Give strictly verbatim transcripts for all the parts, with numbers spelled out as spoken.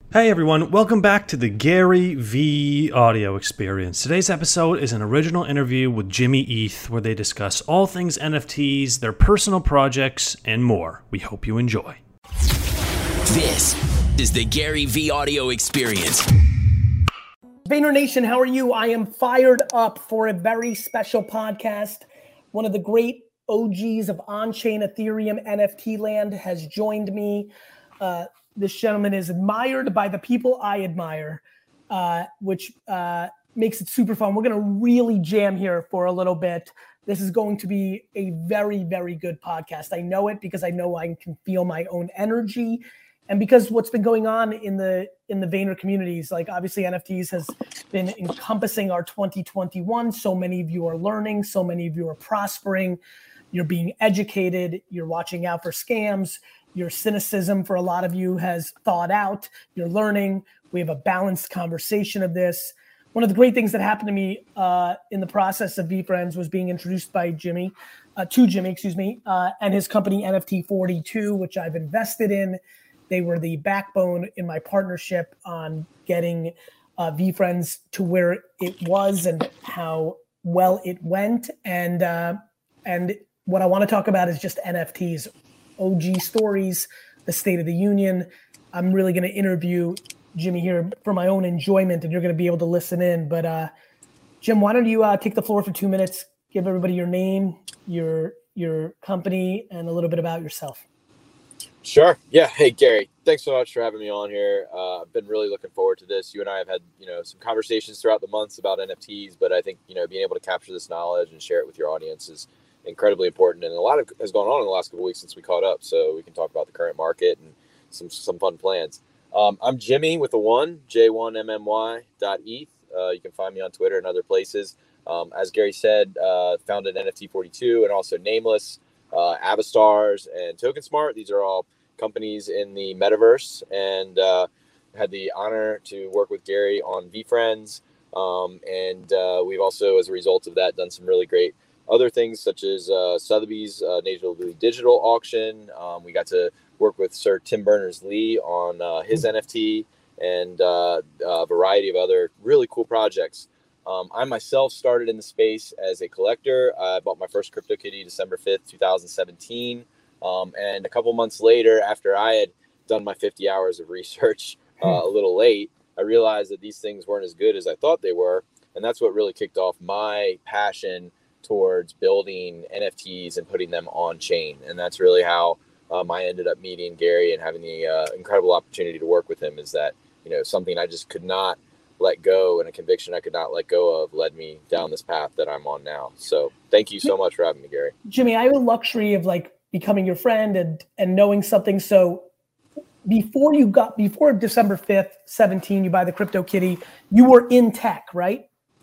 Hey everyone, welcome back to the Gary V audio experience. Today's episode is an original interview with Jimmy Eith where they discuss all things N F Ts, their personal projects, and more. We hope you enjoy. This is the Gary V audio experience. Vayner Nation, how are you? I am fired up for a very special podcast. One of the great O Gs of on-chain Ethereum N F T land has joined me. Uh, This gentleman is admired by the people I admire, uh, which uh, makes it super fun. We're going to really jam here for a little bit. This is going to be a very, very good podcast. I know it because I know I can feel my own energy, and because what's been going on in the in the Vayner communities. Like obviously N F Ts has been encompassing our twenty twenty-one. So many of you are learning. So many of you are prospering. You're being educated. You're watching out for scams. Your cynicism for a lot of you has thawed out. You're learning. We have a balanced conversation of this. One of the great things that happened to me uh, in the process of VeeFriends was being introduced by Jimmy, uh, to Jimmy, excuse me, uh, and his company N F T forty-two, which I've invested in. They were the backbone in my partnership on getting uh, VeeFriends to where it was and how well it went. And uh, and what I want to talk about is just N F Ts. O G stories, the State of the Union. I'm really going to interview Jimmy here for my own enjoyment, and you're going to be able to listen in. But uh, Jim, why don't you uh, take the floor for two minutes, give everybody your name, your your company, and a little bit about yourself. Sure. Yeah. Hey, Gary, thanks so much for having me on here. Uh, I've been really looking forward to this. You and I have had, you know, some conversations throughout the months about N F Ts, but I think, you know, being able to capture this knowledge and share it with your audience is incredibly important, and a lot of has gone on in the last couple of weeks since we caught up, so we can talk about the current market and some some fun plans. Um, I'm Jimmy with a one, J one M M Y dot E T H. Uh, you can find me on Twitter and other places. Um, as Gary said, uh, founded N F T forty-two and also Nameless, uh, Avastars, and TokenSmart. These are all companies in the metaverse, and uh, had the honor to work with Gary on VeeFriends, um, and uh, we've also, as a result of that, done some really great other things such as uh, Sotheby's uh, Natively Digital auction. Um, we got to work with Sir Tim Berners-Lee on uh, his N F T and uh, a variety of other really cool projects. Um, I myself started in the space as a collector. I bought my first CryptoKitty December fifth, twenty seventeen. Um, and a couple months later, after I had done my fifty hours of research uh, a little late, I realized that these things weren't as good as I thought they were. And that's what really kicked off my passion towards building N F Ts and putting them on chain. And that's really how um, I ended up meeting Gary and having the uh, incredible opportunity to work with him. Is that, you know, something I just could not let go, and a conviction I could not let go of led me down this path that I'm on now. So thank you so much for having me, Gary. Jimmy, I have the luxury of like becoming your friend and, and knowing something. So before you got, before December fifth, seventeen, you buy the CryptoKitty, you were in tech, right?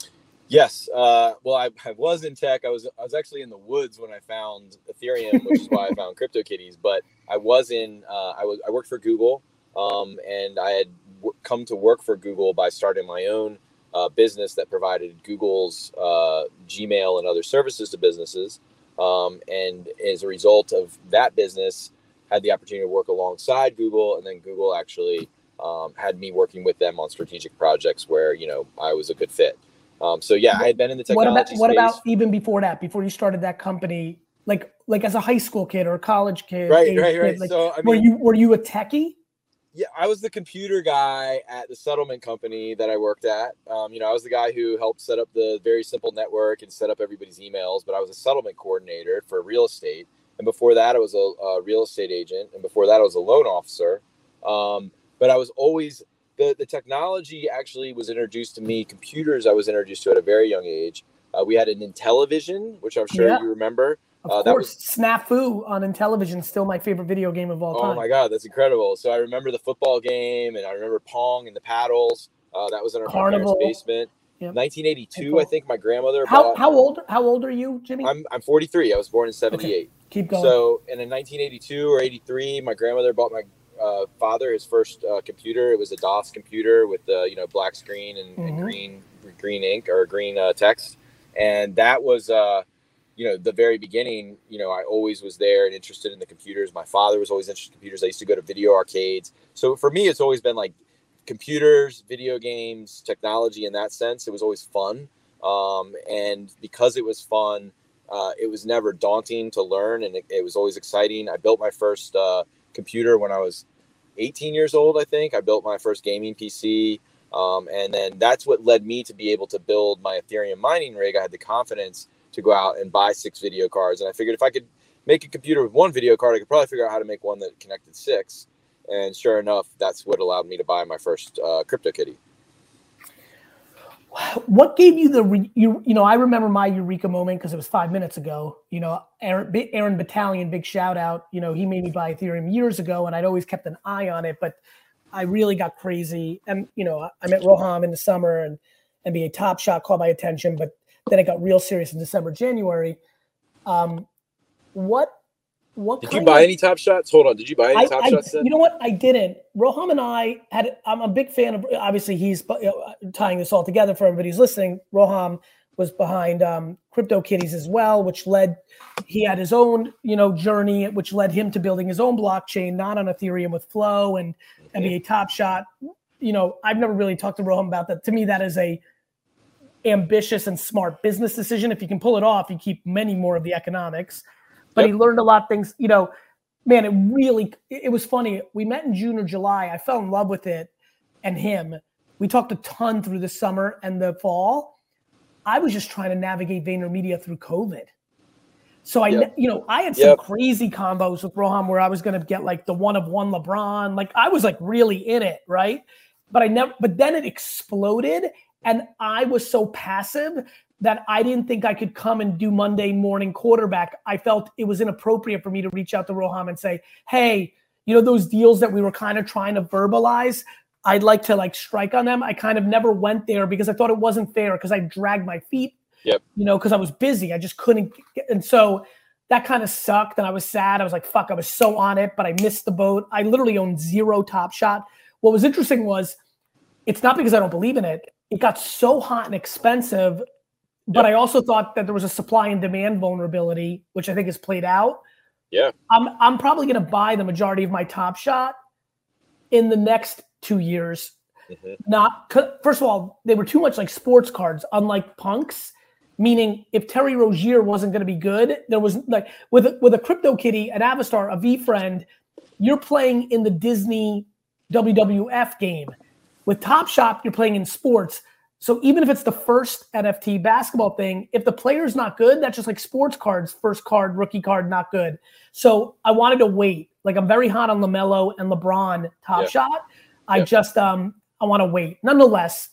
Yes. Uh, well, I, I was in tech. I was I was actually in the woods when I found Ethereum, which is why I found CryptoKitties. But I was in. Uh, I was I worked for Google, um, and I had w- come to work for Google by starting my own uh, business that provided Google's uh, Gmail and other services to businesses. Um, and as a result of that business, had the opportunity to work alongside Google, and then Google actually um, had me working with them on strategic projects where, you know, I was a good fit. Um, so yeah, I had been in the technology what about, space. What about even before that, before you started that company, like like as a high school kid or a college kid? Right, right, right. Kid, like, so I mean, were you were you a techie? Yeah, I was the computer guy at the settlement company that I worked at. Um, you know, I was the guy who helped set up the very simple network and set up everybody's emails. But I was a settlement coordinator for real estate, and before that, I was a, a real estate agent, and before that, I was a loan officer. Um, but I was always The, the technology actually was introduced to me. Computers I was introduced to at a very young age. Uh, we had an Intellivision, which I'm sure yeah. you remember. Of uh, course, that was, Snafu on Intellivision, still my favorite video game of all oh time. Oh my God, that's incredible. So I remember the football game, and I remember Pong and the paddles. Uh, that was in our Carnival. parents' basement. Yep. nineteen eighty-two, Football. I think my grandmother how, bought. How old How old are you, Jimmy? I'm I'm forty-three. I was born in seventy-eight. Okay. Keep going. So, and in nineteen eighty-two or eighty-three, my grandmother bought my Uh, father his first uh, computer. It was a DOS computer with the uh, you know black screen and, mm-hmm. and green green ink or green uh, text, and that was uh, you know the very beginning. You know I always was there and interested in the computers. My father was always interested in computers. I used to go to video arcades. So for me, it's always been like computers, video games, technology in that sense. It was always fun. Um, and because it was fun, uh, it was never daunting to learn, and it, it was always exciting. I built my first uh, computer when I was eighteen years old, I think. I built my first gaming P C. Um, and then that's what led me to be able to build my Ethereum mining rig. I had the confidence to go out and buy six video cards. And I figured if I could make a computer with one video card, I could probably figure out how to make one that connected six. And sure enough, that's what allowed me to buy my first uh, CryptoKitty. What gave you the, re- you, you know, I remember my eureka moment because it was five minutes ago. You know, Aaron, Aaron Battalion, big shout out. You know, he made me buy Ethereum years ago, and I'd always kept an eye on it. But I really got crazy. And, you know, I met Roham in the summer, and N B A Top Shot caught my attention. But then it got real serious in December, January. Um, what, what did you buy of, any Top Shots? Hold on. Did you buy any I, Top I, Shots then? You know what? I didn't. Roham and I had, I'm a big fan of, obviously he's tying this all together for everybody who's listening. Roham was behind um, CryptoKitties as well, which led, he had his own, you know, journey, which led him to building his own blockchain, not on Ethereum with Flow and mm-hmm. N B A Top Shot. You know, I've never really talked to Roham about that. To me, that is a ambitious and smart business decision. If you can pull it off, you keep many more of the economics. But yep. He learned a lot of things, you know, man, it really, it was funny. We met in June or July. I fell in love with it and him. We talked a ton through the summer and the fall. I was just trying to navigate VaynerMedia through COVID. So I, yep. you know, I had some yep. crazy combos with Roham where I was going to get like the one of one LeBron. Like I was like really in it. Right. But I never, but then it exploded and I was so passive that I didn't think I could come and do Monday morning quarterback. I felt it was inappropriate for me to reach out to Roham and say, hey, you know, those deals that we were kind of trying to verbalize, I'd like to like strike on them. I kind of never went there because I thought it wasn't fair because I dragged my feet, yep. you know, because I was busy. I just couldn't get, and so that kind of sucked. And I was sad. I was like, fuck, I was so on it, but I missed the boat. I literally owned zero Top Shot. What was interesting was it's not because I don't believe in it. It got so hot and expensive. But yep. I also thought that there was a supply and demand vulnerability, which I think has played out. Yeah. I'm I'm probably going to buy the majority of my Top Shot in the next two years. Mm-hmm. Not first of all, they were too much like sports cards, unlike punks. Meaning, if Terry Rozier wasn't going to be good, there was like with a, with a CryptoKitty, an Avastar, a V-Friend, you're playing in the Disney W W F game. With Top Shot, you're playing in sports. So even if it's the first N F T basketball thing, if the player's not good, that's just like sports cards, first card, rookie card, not good. So I wanted to wait. Like I'm very hot on LaMelo and LeBron Top yeah. Shot. I yeah. just, um, I want to wait. Nonetheless,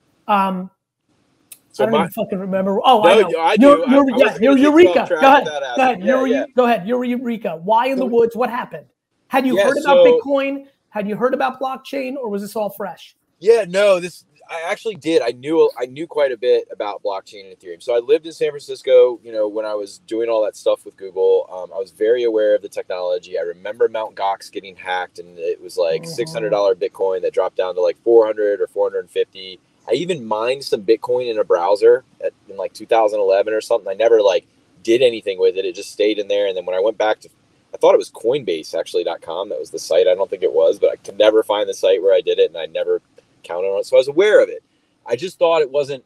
um, so I don't my, even fucking remember. Oh, no, I know. I do. You're, I, you're, I yeah, you're Eureka. Go ahead. Go ahead. Yeah, you're, yeah. Go ahead. You're Eureka. Why in the woods? What happened? Had you yeah, heard so, about Bitcoin? Had you heard about blockchain, or was this all fresh? Yeah, no, this I actually did. I knew I knew quite a bit about blockchain and Ethereum. So I lived in San Francisco, you know, when I was doing all that stuff with Google. Um, I was very aware of the technology. I remember Mt. Gox getting hacked, and it was like mm-hmm. six hundred dollars Bitcoin that dropped down to like four hundred or four hundred fifty. I even mined some Bitcoin in a browser at, in like two thousand eleven or something. I never like did anything with it. It just stayed in there. And then when I went back to, I thought it was Coinbase actually .com. That was the site. I don't think it was, but I could never find the site where I did it, and I never counted on it. So I was aware of it. I just thought it wasn't,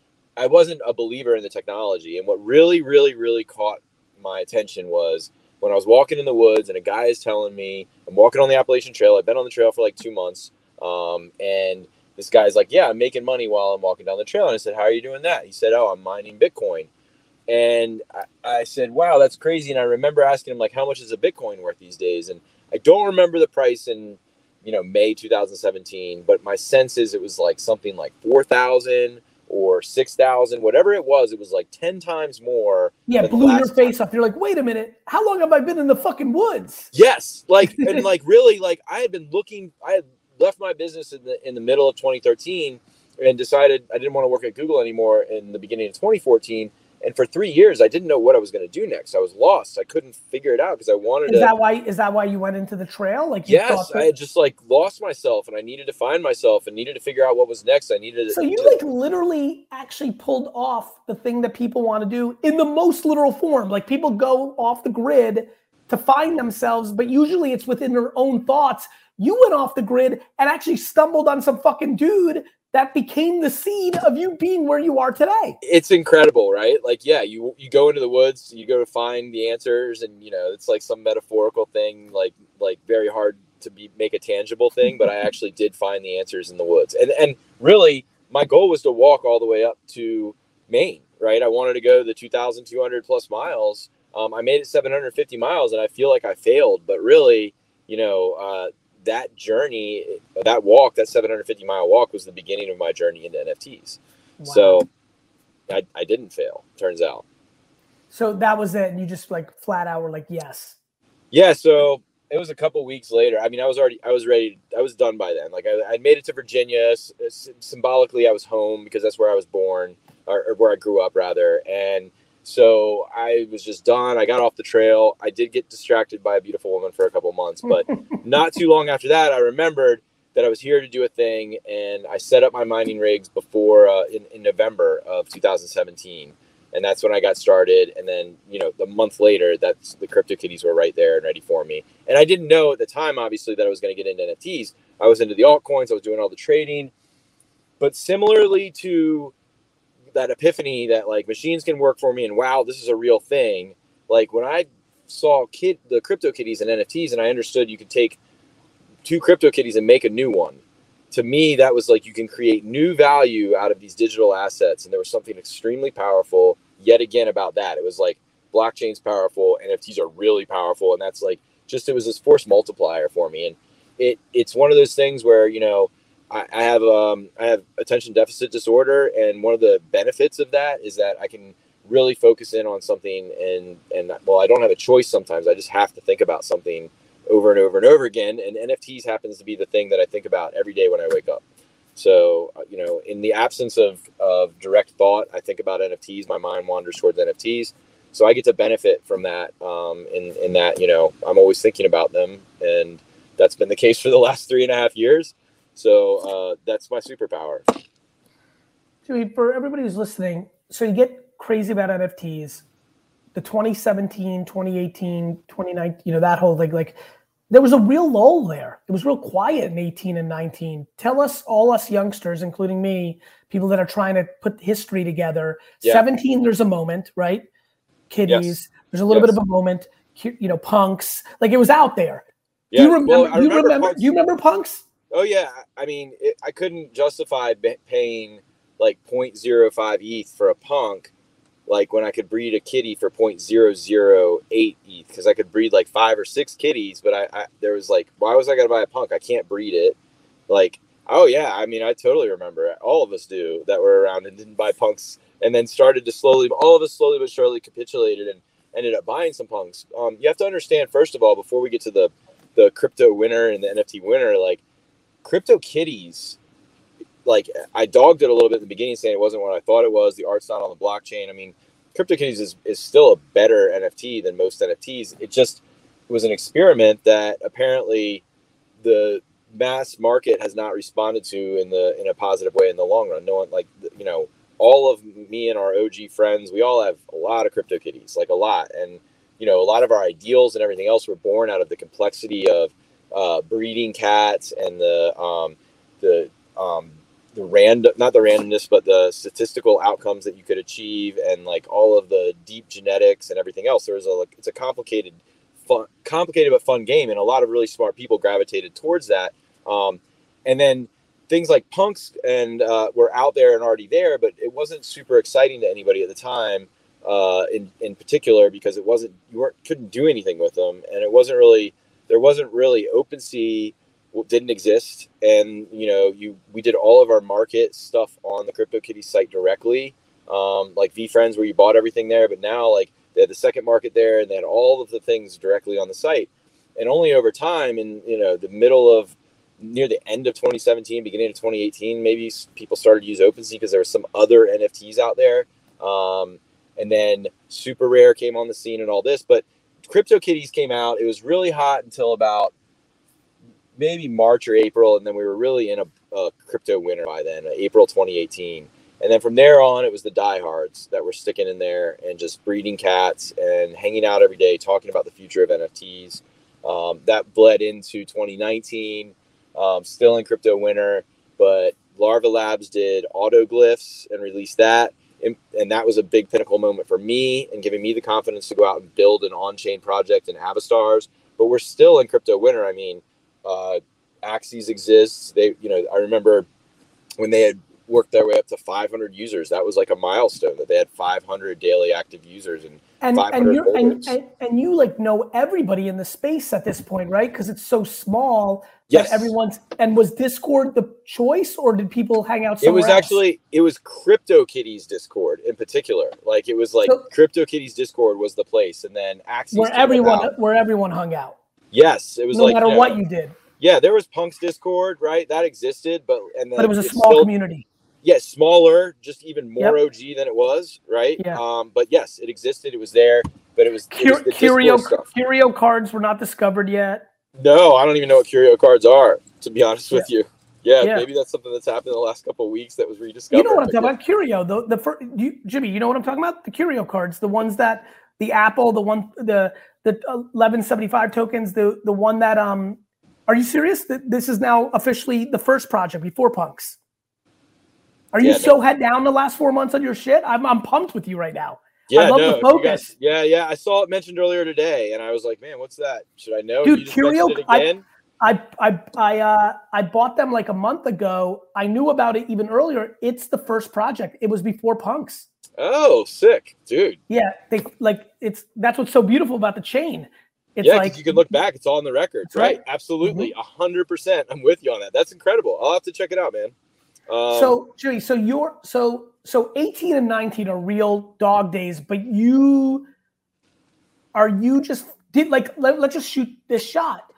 I wasn't a believer in the technology. And what really, really, really caught my attention was when I was walking in the woods and a guy is telling me, I'm walking on the Appalachian Trail. I've been on the trail for like two months. Um, and this guy's like, yeah, I'm making money while I'm walking down the trail. And I said, how are you doing that? He said, oh, I'm mining Bitcoin. And I, I said, wow, that's crazy. And I remember asking him, like, how much is a Bitcoin worth these days? And I don't remember the price in, you know, May two thousand seventeen, but my sense is it was like something like four thousand or six thousand, whatever it was. It was like ten times more. Yeah, blew your face time. Up. You're like, wait a minute, how long have I been in the fucking woods? Yes, like, and like really, like I had been looking, I had left my business in the in the middle of twenty thirteen and decided I didn't want to work at Google anymore in the beginning of twenty fourteen. And for three years, I didn't know what I was going to do next. I was lost. I couldn't figure it out because I wanted is to. Is that why? Is that why you went into the trail? Like, you yes, thought that... I had just like lost myself, and I needed to find myself, and needed to figure out what was next. I needed. So you to... like literally actually pulled off the thing that people want to do in the most literal form. Like people go off the grid to find themselves, but usually it's within their own thoughts you went off the grid and actually stumbled on some fucking dude that became the seed of you being where you are today. It's incredible, right? Like, yeah, you you go into the woods, you go to find the answers, and you know, it's like some metaphorical thing, like like very hard to be make a tangible thing, but I actually did find the answers in the woods. And and really my goal was to walk all the way up to Maine, right? I wanted to go the two thousand two hundred plus miles. Um, I made it seven hundred fifty miles, and I feel like I failed, but really, you know, uh, that journey, that walk, that seven hundred fifty mile walk was the beginning of my journey into N F Ts. Wow. So I, I didn't fail, turns out. So that was it. And you just like flat out were like, yes. Yeah. So it was a couple weeks later. I mean, I was already, I was ready. I was done by then. Like I, I made it to Virginia. S- symbolically, I was home because that's where I was born, or, or where I grew up rather. And so I was just done. I got off the trail. I did get distracted by a beautiful woman for a couple months, but not too long after that, I remembered that I was here to do a thing. And I set up my mining rigs before uh, in, in November of two thousand seventeen. And that's when I got started. And then, you know, the month later, that's the CryptoKitties were right there and ready for me. And I didn't know at the time, obviously, that I was going to get into N F Ts. I was into the altcoins. I was doing all the trading. But similarly to that epiphany that like machines can work for me and wow, this is a real thing. Like when I saw kid the CryptoKitties and N F Ts and I understood you could take two CryptoKitties and make a new one. To me, that was like you can create new value out of these digital assets. And there was something extremely powerful yet again about that. It was like blockchain's powerful, N F Ts are really powerful. And that's like just it was this force multiplier for me. And it it's one of those things where, you know, I, I have um I have attention deficit disorder, and one of the benefits of that is that I can really focus in on something, and and well, I don't have a choice sometimes. I just have to think about something over and over and over again, and N F Ts happens to be the thing that I think about every day when I wake up. So, you know, in the absence of of direct thought, I think about N F Ts. My mind wanders towards N F Ts, so I get to benefit from that. Um, in in that, you know, I'm always thinking about them, and that's been the case for the last three and a half years. So uh, that's my superpower. So for everybody who's listening, so you get crazy about N F Ts, the twenty seventeen, twenty eighteen, twenty nineteen, you know, that whole like, like there was a real lull there. It was real quiet in eighteen and nineteen. Tell us, all us youngsters, including me, people that are trying to put history together. Yeah. seventeen, there's a moment, right? Kitties, yes. There's a little yes. bit of a moment, you know, punks, like it was out there. Yeah. Do you remember, well, do you remember, do you remember punks? Oh yeah, I mean, it, I couldn't justify paying like zero point zero five E T H for a punk, like when I could breed a kitty for zero point zero zero eight E T H, because I could breed like five or six kitties, but I, I there was like, why was I gonna buy a punk? I can't breed it. Like, oh yeah, I mean, I totally remember. All of us do that were around and didn't buy punks, and then started to slowly, all of us slowly but surely capitulated and ended up buying some punks. Um, you have to understand, first of all, before we get to the the crypto winner and the N F T winner, like. CryptoKitties, like I dogged it a little bit in the beginning, saying it wasn't what I thought it was. The art's not on the blockchain. I mean, CryptoKitties is, is still a better N F T than most N F Ts. It just it was an experiment that apparently the mass market has not responded to in the in a positive way in the long run. No one, like, you know, all of me and our O G friends, we all have a lot of CryptoKitties, like a lot. And, you know, a lot of our ideals and everything else were born out of the complexity of uh breeding cats and the um the um the random not the randomness but the statistical outcomes that you could achieve, and like all of the deep genetics and everything else. There was a like it's a complicated fun complicated but fun game, and a lot of really smart people gravitated towards that. Um and then things like punks and uh were out there and already there, but it wasn't super exciting to anybody at the time, uh in in particular, because it wasn't you weren't couldn't do anything with them, and it wasn't really There wasn't really OpenSea didn't exist, and you know you we did all of our market stuff on the CryptoKitties site directly, um, like VeeFriends where you bought everything there. But now like they had the second market there, and they had all of the things directly on the site. And only over time, in you know the middle of near the end of twenty seventeen, beginning of twenty eighteen, maybe people started to use OpenSea because there were some other N F Ts out there, um, and then Super Rare came on the scene and all this, but CryptoKitties came out. It was really hot until about maybe March or April, and then we were really in a, a crypto winter by then, April twenty eighteen. And then from there on, it was the diehards that were sticking in there and just breeding cats and hanging out every day, talking about the future of N F Ts. Um, that bled into twenty nineteen, um, still in crypto winter, but Larva Labs did Autoglyphs and released that. And, and that was a big pinnacle moment for me and giving me the confidence to go out and build an on-chain project in Avastars. But we're still in crypto winter. I mean, uh, Axes exists. They, you know, I remember when they had worked their way up to five hundred users. That was like a milestone that they had five hundred daily active users and, and five hundred and, you're, holders. and, and and you like know everybody in the space at this point, right? Because it's so small. Yes. That everyone's. And was Discord the choice, or did people hang out It somewhere was else? actually it was CryptoKitties Discord in particular. Like it was like So- CryptoKitties Discord was the place, and then Axes where came about. everyone where everyone hung out, Yes, it was no like matter you know, what you did. Yeah, there was Punk's Discord, right? That existed, but and then But it was a it's small still, community. Yeah, smaller, just even more Yep. O G than it was, right? Yeah. Um, but yes, it existed. It was there, but it was, it Cur- was the curio Discord stuff. curio cards were not discovered yet. No, I don't even know what curio cards are, to be honest with you. Yeah, Yeah. maybe that's something that's happened in the last couple of weeks that was rediscovered. You know what I'm but talking yeah. about? Curio, the the fir- you, Jimmy. You know what I'm talking about? The curio cards, the ones that the Apple, the one, the the eleven seventy-five tokens, the the one that um. Are you serious? That this is now officially the first project before Punks. Are you Yeah, so no. head down the last four months on your shit? I'm I'm pumped with you right now. Yeah, I love no, the if you focus. guys- yeah, yeah. I saw it mentioned earlier today, and I was like, man, what's that? Should I know? Dude, You just Curio, mentioned it I- again? I I I uh I bought them like a month ago. I knew about it even earlier. It's the first project. It was before Punks. Oh, sick, dude. Yeah, they like it's that's what's so beautiful about the chain. It's Yeah, 'cause like you can look back; it's all in the records, That's right? right. Absolutely, a hundred percent. I'm with you on that. That's incredible. I'll have to check it out, man. Um, so Jimmy, so you're so so eighteen and nineteen are real dog days, but you are you just did like let, let's just shoot this shot.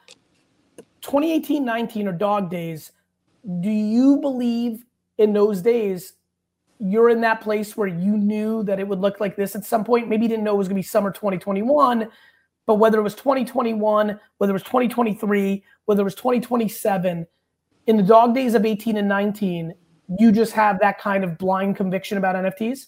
twenty eighteen nineteen are dog days. Do you believe in those days you're in that place where you knew that it would look like this at some point? Maybe you didn't know it was gonna be summer twenty twenty-one, but whether it was twenty twenty-one, whether it was twenty twenty-three, whether it was twenty twenty-seven, in the dog days of eighteen and nineteen, you just have that kind of blind conviction about N F Ts?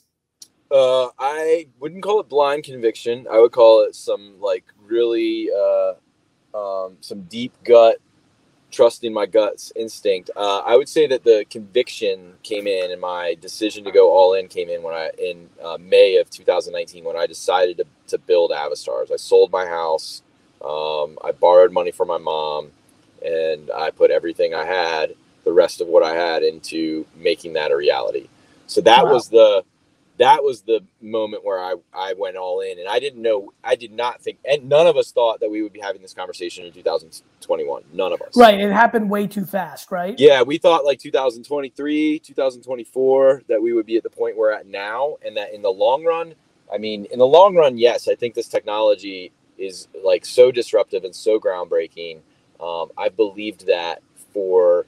uh, I wouldn't call it blind conviction. I would call it some like really uh, um, some deep gut, trusting my guts instinct. Uh, I would say that the conviction came in, and my decision to go all in came in when I in uh, May of two thousand nineteen when I decided to to build Avastars. I sold my house. Um, I borrowed money from my mom, and I put everything I had, the rest of what I had, into making that a reality. So that Wow. was the that was the moment where I, I went all in, and I didn't know, I did not think, and none of us thought that we would be having this conversation in two thousand twenty-one. None of us. Right, it happened way too fast, right? Yeah, we thought like two thousand twenty-three, two thousand twenty-four that we would be at the point we're at now, and that in the long run, I mean, in the long run, yes, I think this technology is like so disruptive and so groundbreaking. Um, I believed that for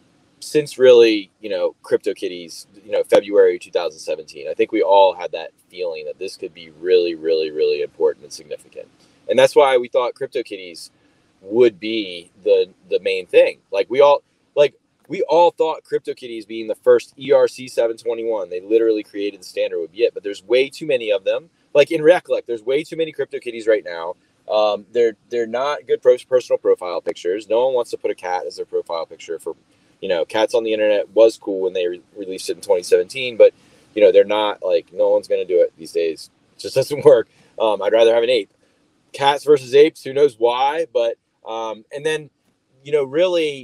since really, you know, CryptoKitties, you know, February two thousand seventeen. I think we all had that feeling that this could be really, really, really important and significant. And that's why we thought CryptoKitties would be the the main thing. Like we all like we all thought CryptoKitties being the first E R C seven twenty-one, they literally created the standard, would be it. But there's way too many of them. Like in Recollect, there's way too many CryptoKitties right now. Um, they're they're not good pro- personal profile pictures. No one wants to put a cat as their profile picture. For you know, cats on the internet was cool when they re- released it in twenty seventeen, but you know, they're not like, no one's going to do it these days. It just doesn't work. Um, I'd rather have an ape. Cats versus apes, who knows why? But um, and then, you know, really,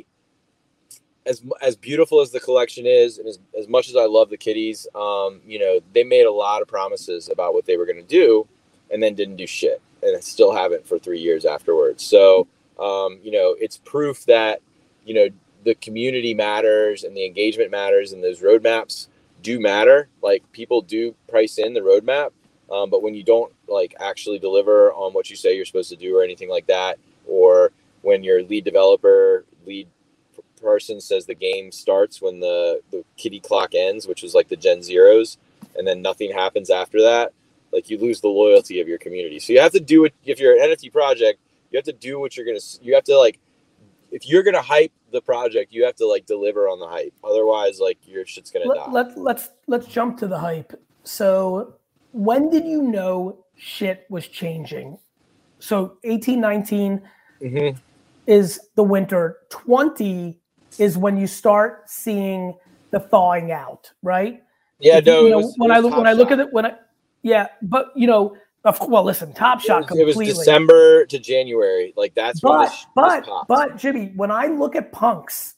as as beautiful as the collection is, and as, as much as I love the kitties, um, you know, they made a lot of promises about what they were going to do, and then didn't do shit, and still haven't for three years afterwards. So, um, you know, it's proof that, you know, the community matters and the engagement matters, and those roadmaps do matter. Like people do price in the roadmap, um, but when you don't like actually deliver on what you say you're supposed to do or anything like that, or when your lead developer, lead person says the game starts when the, the kitty clock ends, which was like the Gen Zeros, and then nothing happens after that, like you lose the loyalty of your community. So you have to do it. If you're an N F T project, you have to do what you're going to, you have to like, if you're going to hype the project, you have to like deliver on the hype. Otherwise, like your shit's going to Let, die. let, let's let's jump to the hype. So when did you know shit was changing? So eighteen, nineteen, mm-hmm. is the winter. twenty is when you start seeing the thawing out, right? Yeah, if, no. You it know, was, when it I was look Top when I look Shot. at it, when I yeah, but you know, of well, listen, Top Shot It was, completely. it was December to January, like that's but, when this, but, this popped. But Jimmy, when I look at punks,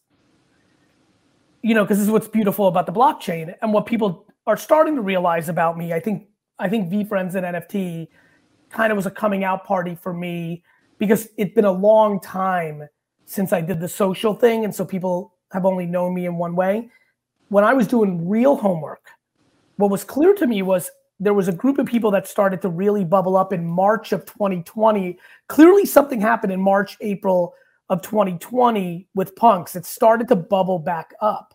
you know, because this is what's beautiful about the blockchain and what people are starting to realize about me. I think I think VeeFriends and N F T kind of was a coming out party for me because it's been a long time since I did the social thing, and so people have only known me in one way. When I was doing real homework, what was clear to me was there was a group of people that started to really bubble up in March of twenty twenty. Clearly something happened in March, April of twenty twenty with punks. It started to bubble back up.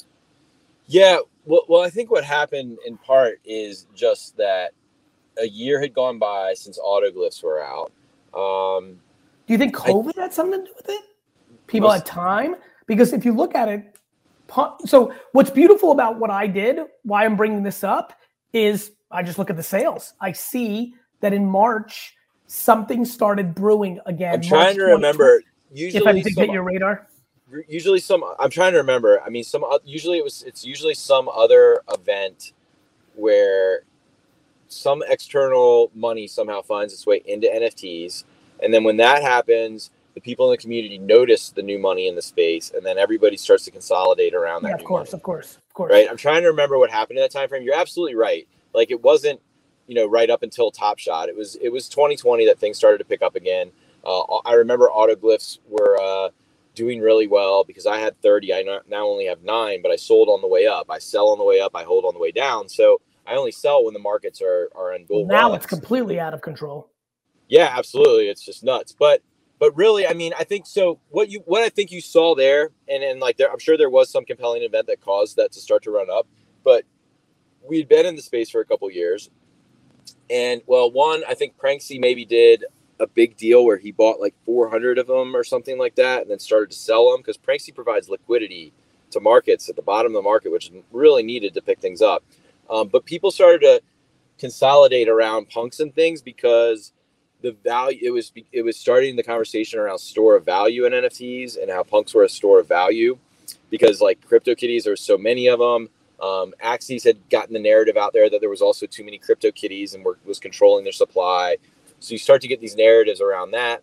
Yeah, well, well, I think what happened in part is just that a year had gone by since autoglyphs were out. Um, Do you think COVID I, had something to do with it? People had time? Because if you look at it, so what's beautiful about what I did, why I'm bringing this up, is I just look at the sales. I see that in March, something started brewing again. I'm trying to remember. Usually if anything some, hit your radar. Usually some, I'm trying to remember. I mean, some, usually it was, it's usually some other event where some external money somehow finds its way into N F Ts. And then when that happens, the people in the community notice the new money in the space, and then everybody starts to consolidate around that. Yeah, new of course, money. of course, of course. Right. I'm trying to remember what happened in that time frame. You're absolutely right. Like it wasn't, you know, right up until Top Shot. It was, it was twenty twenty that things started to pick up again. Uh, I remember autoglyphs were uh, doing really well because I had thirty. I now only have nine, but I sold on the way up. I sell on the way up. I hold on the way down. So I only sell when the markets are are in bull Now runs. It's completely out of control. Yeah, absolutely. It's just nuts. But but really, I mean, I think so. What you what I think you saw there, and and like there, I'm sure there was some compelling event that caused that to start to run up. But we'd been in the space for a couple of years, and well, one, I think Pranksy maybe did a big deal where he bought like four hundred of them or something like that, and then started to sell them because Pranksy provides liquidity to markets at the bottom of the market, which is really needed to pick things up. Um, but people started to consolidate around punks and things because the value it was it was starting the conversation around store of value in N F Ts and how punks were a store of value because like CryptoKitties, there were so many of them. Um, Axies had gotten the narrative out there that there was also too many CryptoKitties and were, was controlling their supply. So you start to get these narratives around that.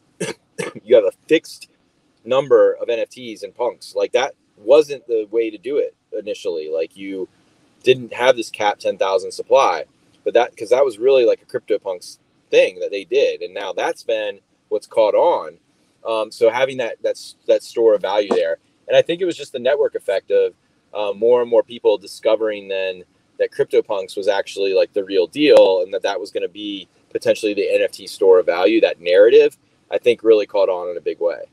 You have a fixed number of N F Ts and punks. Like that wasn't the way to do it initially. Like you didn't have this cap ten thousand supply, but that because that was really like a CryptoPunks thing that they did, and now that's been what's caught on. Um, so having that that's that store of value there, and I think it was just the network effect of uh, more and more people discovering then that CryptoPunks was actually like the real deal, and that that was going to be potentially the N F T store of value. That narrative, I think, really caught on in a big way.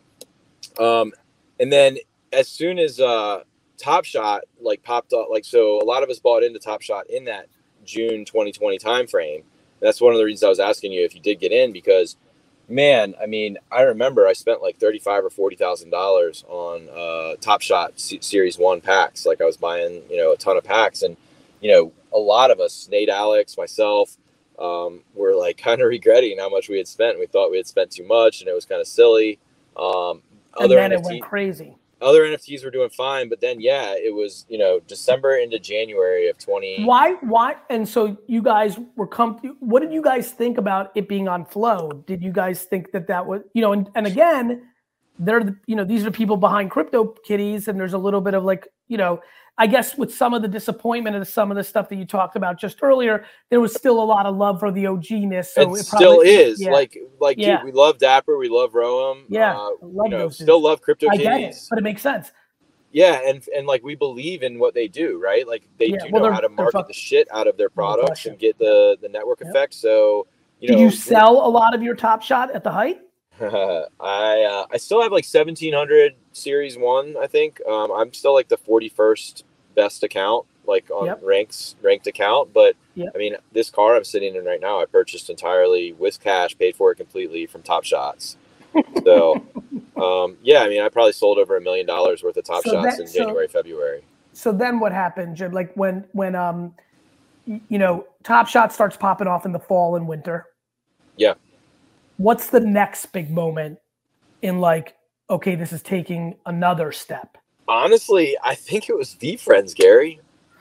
Um, and then as soon as uh, Top Shot like popped up, like so, a lot of us bought into Top Shot in that June twenty twenty timeframe. That's one of the reasons I was asking you if you did get in, because, man, I mean, I remember I spent like thirty-five or forty thousand dollars on uh, Top Shot C- Series One packs. Like I was buying, you know, a ton of packs, and you know, a lot of us, Nate, Alex, myself, um, were like kind of regretting how much we had spent. We thought we had spent too much, and it was kind of silly. Um, and other then N F T- it went crazy. Other N F Ts were doing fine, but then yeah, it was, you know, December into January of twenty. Why? Why? And so you guys were com- What did you guys think about it being on Flow? Did you guys think that that was, you know, and, and again, they're the, you know, these are people behind CryptoKitties, and there's a little bit of like, you know, I guess with some of the disappointment of some of the stuff that you talked about just earlier, there was still a lot of love for the O G-ness. So it, it still probably, is. Yeah. Like, like yeah. dude, we love Dapper, we love Roam. Yeah, uh, love you know, those still dudes. love CryptoKitties. I get it, but it makes sense. Yeah, and and like we believe in what they do, right? Like they yeah. do well, know how to market fuck- the shit out of their products no and get the the network yep. effect. So you did know, you sell a lot of your Top Shot at the height? I uh, I still have like seventeen hundred Series One. I think um, I'm still like the forty-first best account, like on yep. ranks ranked account. But yep. I mean, this car I'm sitting in right now, I purchased entirely with cash, paid for it completely from Top Shots. So. Um, yeah, I mean, I probably sold over a million dollars worth of Top so Shots that, in January, so, February. So then what happened, Jim? Like when, when, um, you know, Top Shot starts popping off in the fall and winter. Yeah. What's the next big moment in like, okay, this is taking another step? Honestly, I think it was VeeFriends, Gary.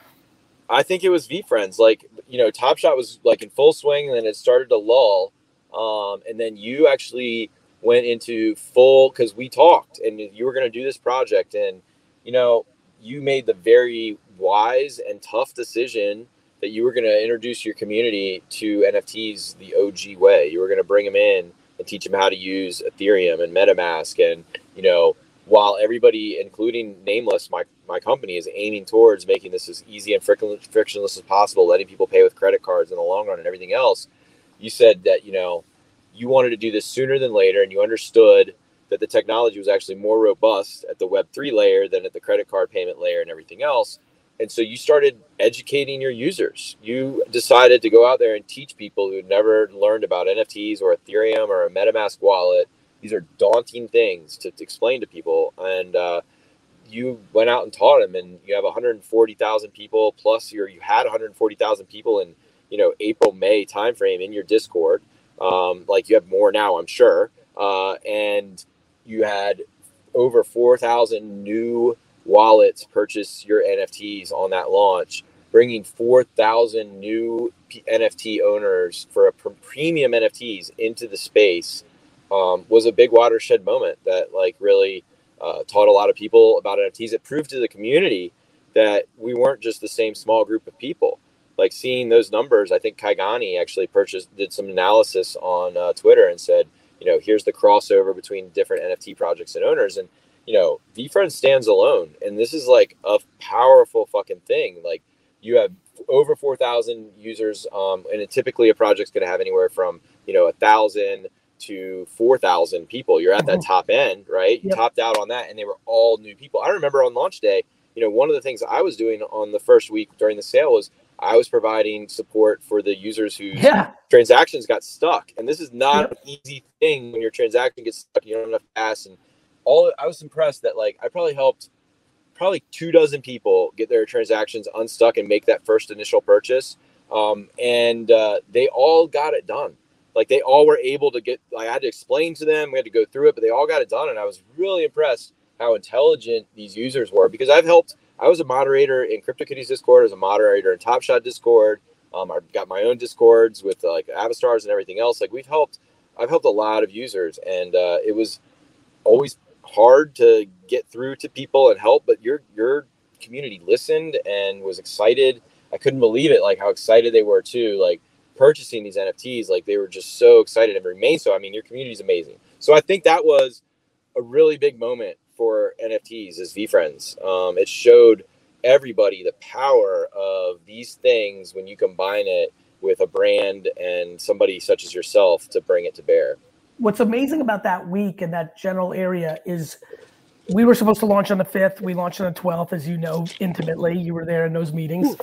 I think it was VeeFriends. Like, you know, Top Shot was like in full swing, and then it started to lull. Um, and then you actually went into full, because we talked and you were going to do this project. And, you know, you made the very wise and tough decision that you were going to introduce your community to N F Ts the O G way. You were going to bring them in and teach them how to use Ethereum and MetaMask. And, you know, while everybody, including Nameless, my, my company, is aiming towards making this as easy and frictionless as possible, letting people pay with credit cards in the long run and everything else, you said that, you know, you wanted to do this sooner than later, and you understood that the technology was actually more robust at the Web three layer than at the credit card payment layer and everything else. And so you started educating your users. You decided to go out there and teach people who had never learned about N F Ts or Ethereum or a MetaMask wallet. These are daunting things to, to explain to people. And uh, you went out and taught them, and you have one hundred forty thousand people plus your, you had one hundred forty thousand people in, you know, April, May timeframe in your Discord. Um, like you have more now, I'm sure. Uh, and you had over four thousand new wallets purchase your N F Ts on that launch, bringing four thousand new P- N F T owners for a pr- premium N F Ts into the space. Um, was a big watershed moment that like really uh, taught a lot of people about N F Ts. It proved to the community that we weren't just the same small group of people. Like seeing those numbers, I think Kaigani actually purchased, did some analysis on uh, Twitter and said, you know, here's the crossover between different N F T projects and owners. And, you know, VeeFriends stands alone. And this is like a powerful fucking thing. Like you have over four thousand users. Um, and it, typically a project's going to have anywhere from, you know, a thousand to four thousand people. You're at that top end, right? You yep. topped out on that, and they were all new people. I remember on launch day, you know, one of the things I was doing on the first week during the sale was I was providing support for the users whose yeah. transactions got stuck. And this is not yep. an easy thing when your transaction gets stuck and you don't have enough gas. And all I was impressed that like I probably helped probably two dozen people get their transactions unstuck and make that first initial purchase. Um, and uh, they all got it done. Like they all were able to get, like I had to explain to them, we had to go through it, but they all got it done. And I was really impressed how intelligent these users were, because I've helped, I was a moderator in CryptoKitties Discord, I was a moderator in Top Shot Discord. Um, I've got my own Discords with uh, like Avastars and everything else. Like we've helped, I've helped a lot of users, and uh, it was always hard to get through to people and help, but your, your community listened and was excited. I couldn't believe it, like how excited they were too, like purchasing these N F Ts. Like they were just so excited and remain so. I mean, your community is amazing. So I think that was a really big moment for N F Ts as VeeFriends. Um, it showed everybody the power of these things when you combine it with a brand and somebody such as yourself to bring it to bear. What's amazing about that week and that general area is we were supposed to launch on the fifth. We launched on the twelfth, as you know, intimately. You were there in those meetings.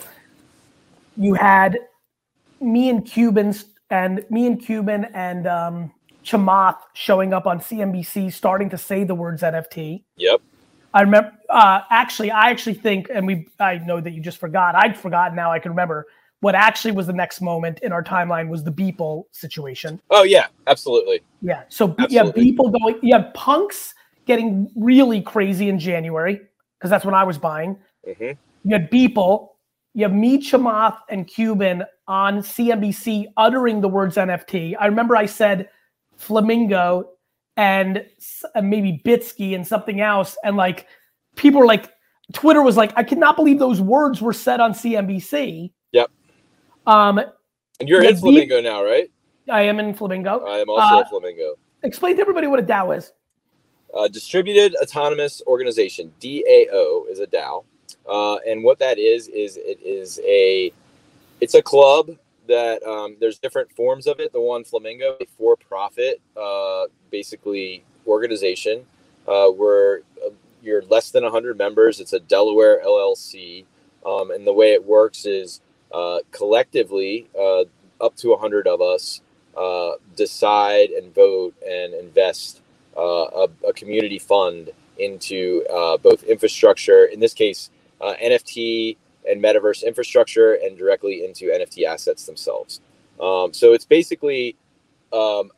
You had me and Cubans and me and Cuban and um, Chamath showing up on C N B C, starting to say the words N F T. Yep. I remember, uh, actually, I actually think, and we, I know that you just forgot, I'd forgotten, now I can remember, what actually was the next moment in our timeline was the Beeple situation. Oh yeah, absolutely. Yeah, so absolutely. You have Beeple going, you have Punks getting really crazy in January, because that's when I was buying. Mm-hmm. You had Beeple, you have me, Chamath, and Cuban on C N B C uttering the words N F T. I remember I said Flamingo and maybe Bitsky and something else, and like people were like, Twitter was like, I could not believe those words were said on C N B C. Yep. Um, and you're in Flamingo Beep, now, right? I am in Flamingo. I am also uh, a Flamingo. Explain to everybody what a DAO is. Uh, Distributed Autonomous Organization, D A O, is a DAO. Uh, and what that is, is it is a, it's a club that um, there's different forms of it. The one Flamingo, a for-profit, uh, basically organization uh, where uh, you're less than one hundred members. It's a Delaware L L C. Um, and the way it works is uh, collectively, uh, up to one hundred of us uh, decide and vote and invest uh, a, a community fund into uh, both infrastructure, in this case, uh, N F T and metaverse infrastructure, and directly into N F T assets themselves. Um, so it's basically um, a,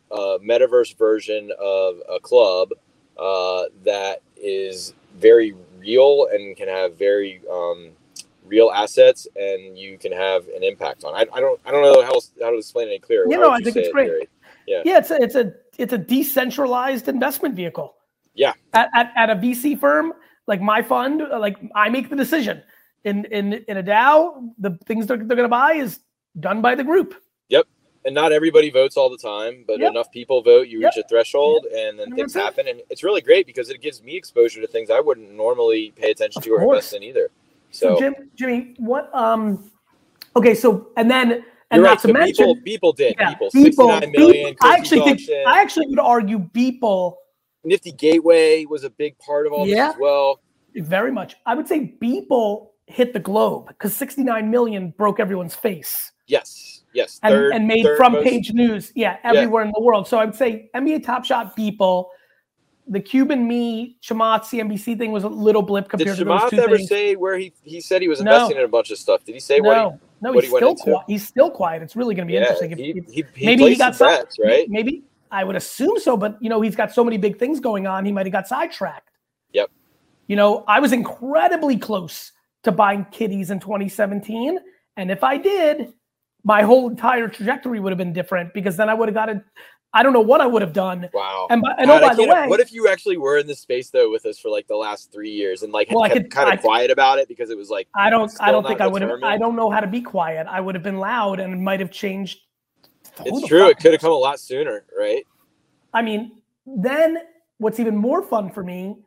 a metaverse version of a club uh, that is very real and can have very um, real assets, and you can have an impact on. I, I don't I don't know how else, how to explain it any clearer. You How know, would I you think say it's it, great. Gary? Yeah, Yeah, it's a, it's a it's a decentralized investment vehicle. Yeah. At, at, at a V C firm, like my fund, like I make the decision. In in in a DAO, the things they're, they're going to buy is done by the group. Yep. And not everybody votes all the time, but Yep. enough people vote, you Yep. reach a threshold, and then one hundred things percent. happen. And it's really great because it gives me exposure to things I wouldn't normally pay attention Of to or course. invest in either. So, So, Jim, Jimmy, what? Um, okay, so and then and you're not right. to So mention, people, people did. yeah, people, Beeple, sixty-nine million. Beeple- I Christie's actually think auction. I actually would argue Beeple, Nifty Gateway was a big part of all Yeah. this as well. very much. I would say Beeple hit the globe because sixty-nine million broke everyone's face. Yes. Yes. And, Third, and made third front most- page news, yeah, everywhere in the world. So I would say N B A Top Shot, Beeple, the Cuban Me, Chamath, C N B C thing was a little blip Did compared to those Chamath two ever things. say where he, he said he was No. investing in a bunch of stuff? Did he say what no, he no, what he's he went still into? quiet. He's still quiet. It's really going to be Yeah, interesting. If, he, if- he, he maybe he placed got some some bets, right? Maybe I would assume so, but you know he's got so many big things going on. He might have got sidetracked. Yep. You know, I was incredibly close to buying Kitties in twenty seventeen, and if I did, my whole entire trajectory would have been different because then I would have got it. I don't know what I would have done. Wow. And, by, and God, oh, I by the can't- way, what if you actually were in this space though with us for like the last three years and like Well, I kept could- kind I- of quiet about it because it was like I don't. I still don't not think I would have. determined? I don't know how to be quiet. I would have been loud and might have changed. Who it's the true. fuck It could have knows? come a lot sooner, right? I mean, then what's even more fun for me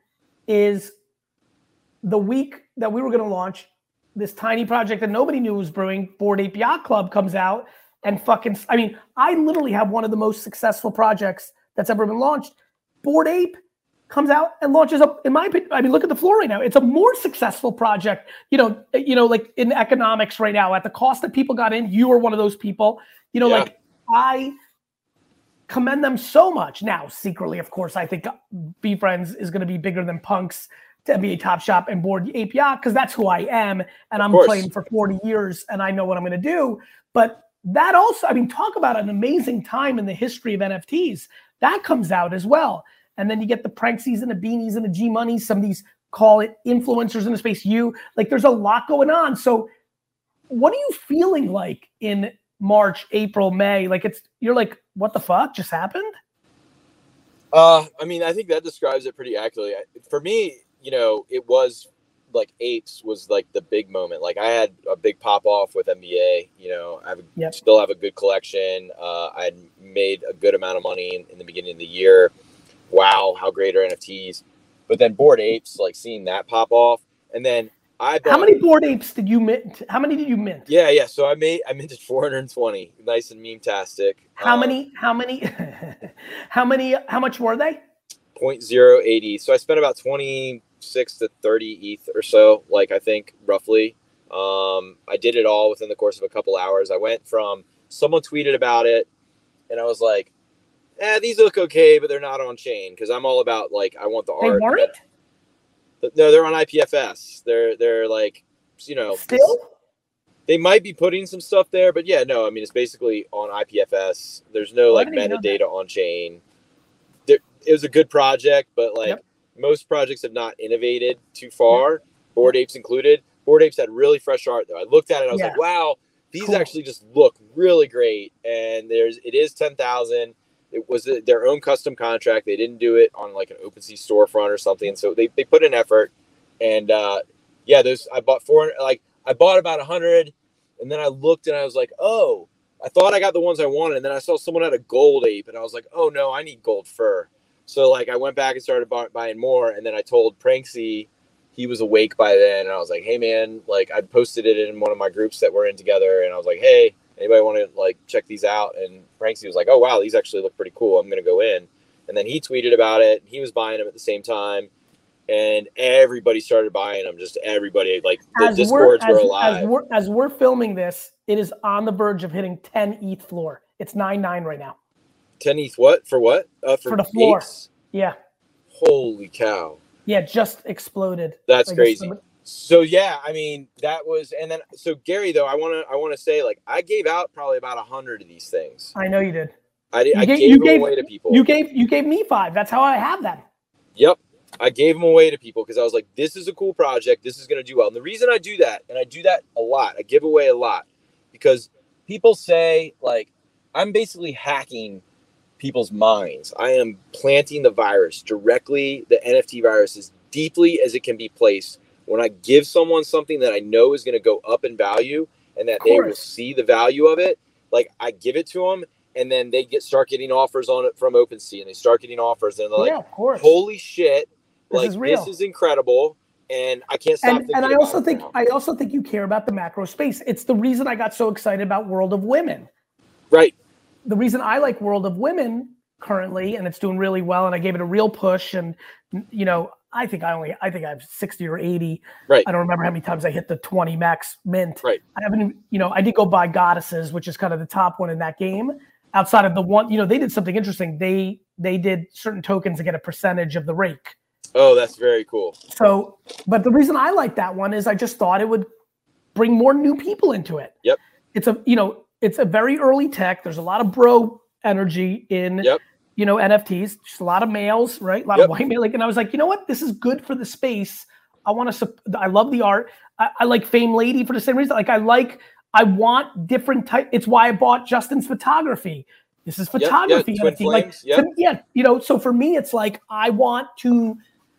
is the week that we were going to launch this tiny project that nobody knew was brewing, Bored Ape Yacht Club, comes out and fucking. I mean, I literally have one of the most successful projects that's ever been launched. Bored Ape comes out and launches up. In my opinion, I mean, look at the floor right now. It's a more successful project. You know, you know, like in economics right now, at the cost that people got in, you are one of those people. You know, Yeah. like I commend them so much. Now, secretly, of course, I think Be Friends is going to be bigger than Punks to N B A Top Shop and Bored Ape Yacht because that's who I am, and I'm course. playing for forty years, and I know what I'm going to do. But that also, I mean, talk about an amazing time in the history of N F Ts. That comes out as well. And then you get the Pranksies and the Beanies and the G Moneys, some of these call it influencers in the space. You like, there's a lot going on. So, what are you feeling like in March, April, May? Like, it's you're like, what the fuck just happened? Uh, I mean, I think that describes it pretty accurately. I- For me, you know, it was like Apes was like the big moment. Like I had a big pop off with N B A. You know, I have a, Yep. still have a good collection. Uh, I made a good amount of money in, in the beginning of the year. Wow, how great are N F Ts? But then Bored Apes, like seeing that pop off, and then I bought, How many Bored Apes did you mint? How many did you mint? Yeah, yeah. So I made I minted four hundred twenty, nice and meme-tastic. How Um, many? How many? how many? How much were they? point zero eight E T H. So I spent about twenty-six to thirty E T H or so, like I think roughly. Um, I did it all within the course of a couple hours. I went from someone tweeted about it, and I was like, "Eh, these look okay, but they're not on chain," because I'm all about like I want the They art. weren't No, they're on I P F S. They're they're like you know still. they might be putting some stuff there, but yeah, no. I mean, it's basically on I P F S. There's no Oh, I like didn't even know metadata on chain. There, it was a good project, but like Yep. most projects have not innovated too far. Bored Apes included. Bored Apes had really fresh art though. I looked at it, I was Yeah. like, wow, these Cool. actually just look really great. And there's it is ten thousand. It was their own custom contract. They didn't do it on like an OpenSea storefront or something. So they, they put in effort. And uh, yeah, those I bought four hundred. Like I bought about a hundred, and then I looked and I was like, oh, I thought I got the ones I wanted, and then I saw someone had a gold ape, and I was like, oh no, I need gold fur. So like I went back and started buy- buying more, and then I told Pranksy, he was awake by then, and I was like, hey man, like I posted it in one of my groups that we're in together, and I was like, hey, anybody want to like check these out? And Pranksy was like, oh wow, these actually look pretty cool. I'm gonna go in. And then he tweeted about it. He was buying them at the same time. And everybody started buying them. Just everybody, like the As we're, discords as, were as alive. we're as we're filming this, it is on the verge of hitting ten E T H floor. It's nine nine right now. ten E T H what? For what? Uh, for, For the floor. apes? Yeah, Holy cow. yeah, it just exploded. That's Like, crazy. it's- So yeah, I mean, that was, and then, so Gary, though, I want to, I want to say, like, I gave out probably about a hundred of these things. I know you did. I, did, You I gave, gave you them gave, away to people. You gave you gave me five. That's how I have them. Yep. I gave them away to people because I was like, this is a cool project. This is going to do well. And the reason I do that, and I do that a lot, I give away a lot because people say, like, I'm basically hacking people's minds. I am planting the virus directly, the N F T virus, as deeply as it can be placed. When I give someone something that I know is going to go up in value and that they will see the value of it, like I give it to them. And then they get start getting offers on it from OpenSea, and they start getting offers, and they're like, yeah, of course. "Holy shit! This like is real. This is incredible!" And I can't stop and, thinking and I about also it think now. I also think you care about the macro space. It's the reason I got so excited about World of Women. Right. The reason I like World of Women currently, and it's doing really well, and I gave it a real push, and you know, I think I only I think I have sixty or eighty. Right. I don't remember how many times I hit the twenty max mint. Right. I haven't, you know, I did go buy Goddesses, which is kind of the top one in that game. Outside of the one, you know, they did something interesting. They they did certain tokens to get a percentage of the rake. Oh, that's very cool. So, but the reason I like that one is I just thought it would bring more new people into it. Yep. It's a, you know, it's a very early tech. There's a lot of bro energy in, yep. you know, N F Ts, just a lot of males, right? A lot yep. of white male. Like, and I was like, you know what? This is good for the space. I want to, I love the art. I, I like Fame Lady for the same reason. Like I like, I want different type. It's why I bought Justin's photography. This is photography. Yep, yep, twin like, flames, yep. to, yeah, you know, so for me, it's like, I want to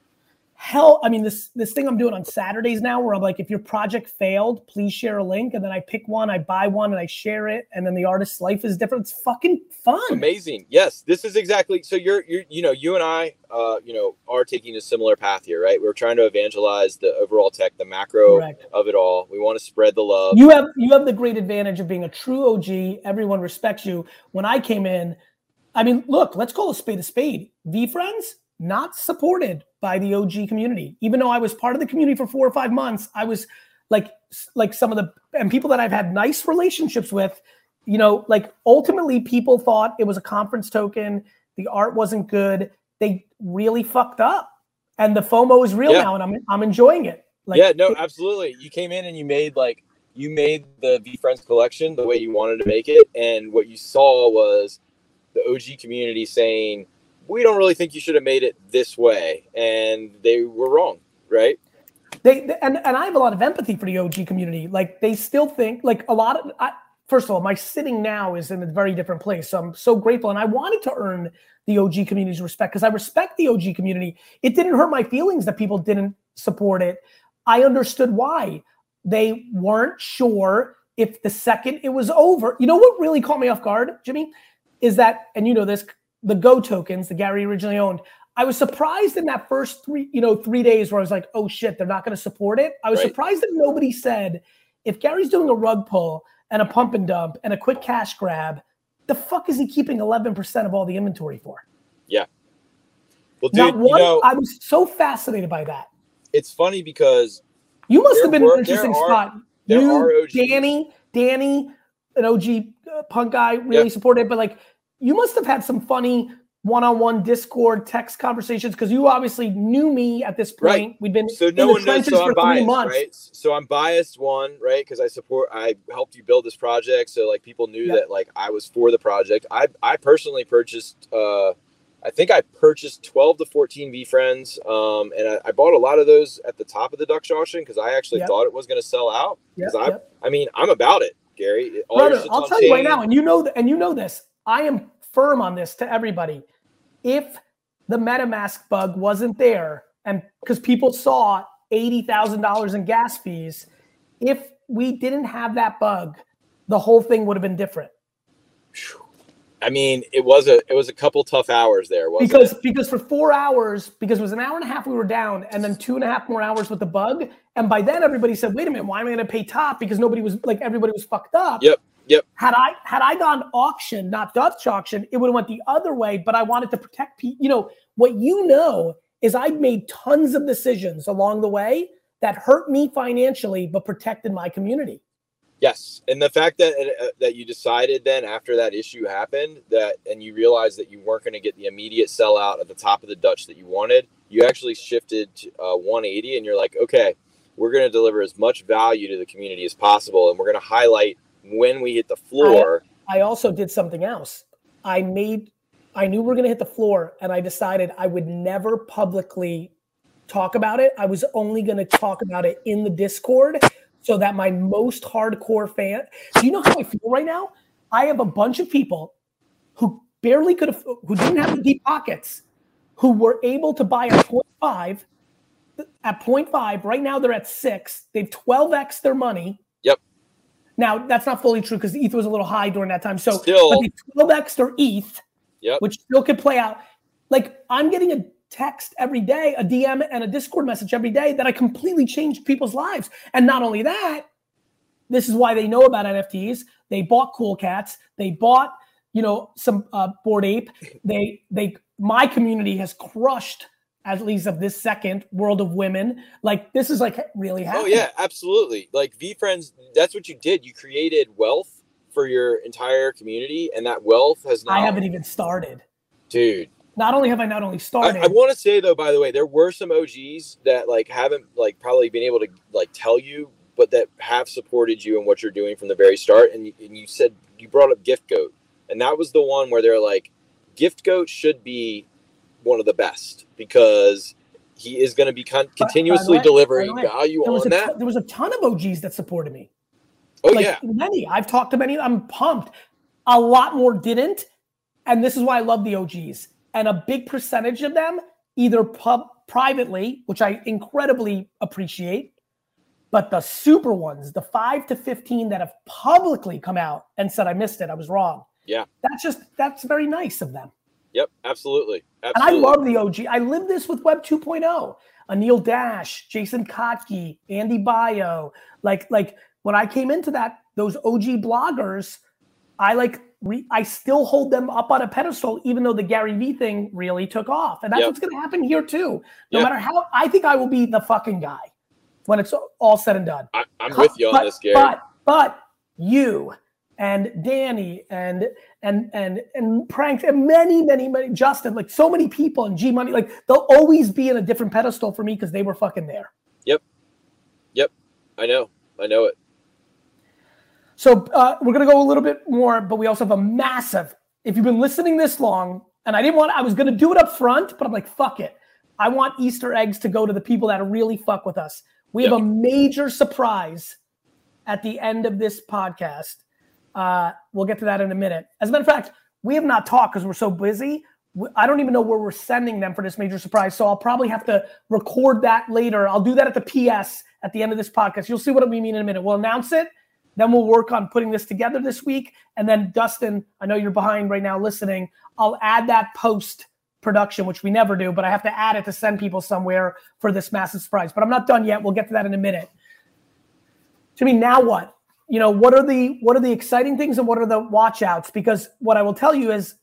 hell. I mean, this, this thing I'm doing on Saturdays now where I'm like, if your project failed, please share a link. And then I pick one, I buy one and I share it. And then the artist's life is different. It's fucking fun. Amazing. Yes, this is exactly. So you're, you're, you know, you and I, uh, you know, are taking a similar path here, right? We're trying to evangelize the overall tech, the macro Correct. Of it all. We want to spread the love. You have, you have the great advantage of being a true O G. Everyone respects you. When I came in, I mean, look, let's call a spade a spade. VeeFriends, not supported by the O G community. Even though I was part of the community for four or five months, I was like, like some of the, and people that I've had nice relationships with, you know, like ultimately people thought it was a conference token. The art wasn't good. They really fucked up. And the FOMO is real yeah. now and I'm, I'm enjoying it. Like, yeah, no, absolutely. You came in and you made like, you made the VeeFriends collection the way you wanted to make it. And what you saw was the O G community saying, we don't really think you should have made it this way. And they were wrong, right? They and, and I have a lot of empathy for the O G community. Like they still think like a lot of, I, first of all, my sitting now is in a very different place. So I'm so grateful. And I wanted to earn the O G community's respect because I respect the O G community. It didn't hurt my feelings that people didn't support it. I understood why. They weren't sure if the second it was over. You know what really caught me off guard, Jimmy? Is that, and you know this, the Go tokens that Gary originally owned. I was surprised in that first three, you know, three days where I was like, oh shit, they're not going to support it. I was right. surprised that nobody said, if Gary's doing a rug pull and a pump and dump and a quick cash grab, the fuck is he keeping eleven percent of all the inventory for? Yeah. Well, dude, Not one, you know, I was so fascinated by that. It's funny because you must have been were, an interesting are, spot. You, Danny, Danny, an O G uh, punk guy, really yep. supported, but like, you must have had some funny one-on-one Discord text conversations because you obviously knew me at this point. Right. We've been so in no the one knows. trenches So I'm for three biased, months. right? So I'm biased, one, right? Because I support. I helped you build this project, so like people knew yep. that like I was for the project. I I personally purchased. Uh, I think I purchased twelve to fourteen VeeFriends, um, and I, I bought a lot of those at the top of the Dutch auction because I actually yep. thought it was going to sell out. Because yep. I, yep. I mean, I'm about it, Gary. All Brother, I'll tell chain. you right now, and you know that, and you know this. I am firm on this to everybody. If the MetaMask bug wasn't there, and because people saw eighty thousand dollars in gas fees, if we didn't have that bug, the whole thing would have been different. I mean, it was a it was a couple tough hours there, wasn't because, it? Because for four hours, because it was an hour and a half we were down, and then two and a half more hours with the bug. And by then everybody said, wait a minute, why am I gonna pay top? Because nobody was like everybody was fucked up. Yep. Yep. Had I had I gone auction, not Dutch auction, it would have went the other way. But I wanted to protect people. You know what you know is I made tons of decisions along the way that hurt me financially, but protected my community. Yes, and the fact that uh, that you decided then after that issue happened that, and you realized that you weren't going to get the immediate sellout at the top of the Dutch that you wanted, you actually shifted to uh, one eighty, and you're like, okay, we're going to deliver as much value to the community as possible, and we're going to highlight when we hit the floor. I, I also did something else. I made, I knew we were going to hit the floor, and I decided I would never publicly talk about it. I was only going to talk about it in the Discord so that my most hardcore fan, do you know how I feel right now? I have a bunch of people who barely could have, who didn't have the deep pockets, who were able to buy a point five at point five. Right now they're at six. They've twelve X their money. Yep. Now that's not fully true because the E T H was a little high during that time. So still, but they twelve X their E T H, yep. which still could play out. Like I'm getting a text every day, a D M and a Discord message every day that I completely changed people's lives. And not only that, this is why they know about N F Ts. They bought Cool Cats. They bought, you know, some uh, Bored Ape. They, they, my community has crushed, at least of this second, World of Women. Like this is like really happening. Oh yeah, absolutely. Like VeeFriends, that's what you did. You created wealth for your entire community, and that wealth has now. I haven't even started, dude. Not only have I not only started. I, I want to say though, by the way, there were some O Gs that like haven't like probably been able to like tell you, but that have supported you in what you're doing from the very start. And you, and you said you brought up Gift Goat, and that was the one where they're like, Gift Goat should be one of the best because he is going to be con- continuously way, delivering way, value on a, that. There was a ton of O Gs that supported me. Oh like, yeah, many. I've talked to many. I'm pumped. A lot more didn't, and this is why I love the O Gs. And a big percentage of them either pub privately, which I incredibly appreciate, but the super ones, the five to fifteen that have publicly come out and said I missed it, I was wrong. Yeah, that's just that's very nice of them. Yep, absolutely. absolutely. And I love the O G. I live this with Web two point oh. Anil Dash, Jason Kotke, Andy Bio. Like, like when I came into that, those O G bloggers, I like re, I still hold them up on a pedestal, even though the Gary Vee thing really took off. And that's yep. what's going to happen here too. No yep. matter how, I think I will be the fucking guy when it's all said and done. I, I'm with you on but, this, Gary. But, but you and Danny and and and and Prank and many, many, many Justin, like so many people and G Money, like they'll always be in a different pedestal for me because they were fucking there. Yep. Yep. I know. I know it. So uh, we're gonna go a little bit more, but we also have a massive. If you've been listening this long, and I didn't want, I was gonna do it up front, but I'm like, fuck it. I want Easter eggs to go to the people that really fuck with us. We yep. have a major surprise at the end of this podcast. Uh, we'll get to that in a minute. As a matter of fact, we have not talked because we're so busy. I don't even know where we're sending them for this major surprise. So I'll probably have to record that later. I'll do that at the P S at the end of this podcast. You'll see what we mean in a minute. We'll announce it. Then we'll work on putting this together this week. And then Dustin, I know you're behind right now listening. I'll add that post production, which we never do, but I have to add it to send people somewhere for this massive surprise. But I'm not done yet. We'll get to that in a minute. Jimmy, now what? You know, what are the what are the exciting things and what are the watch outs? Because what I will tell you is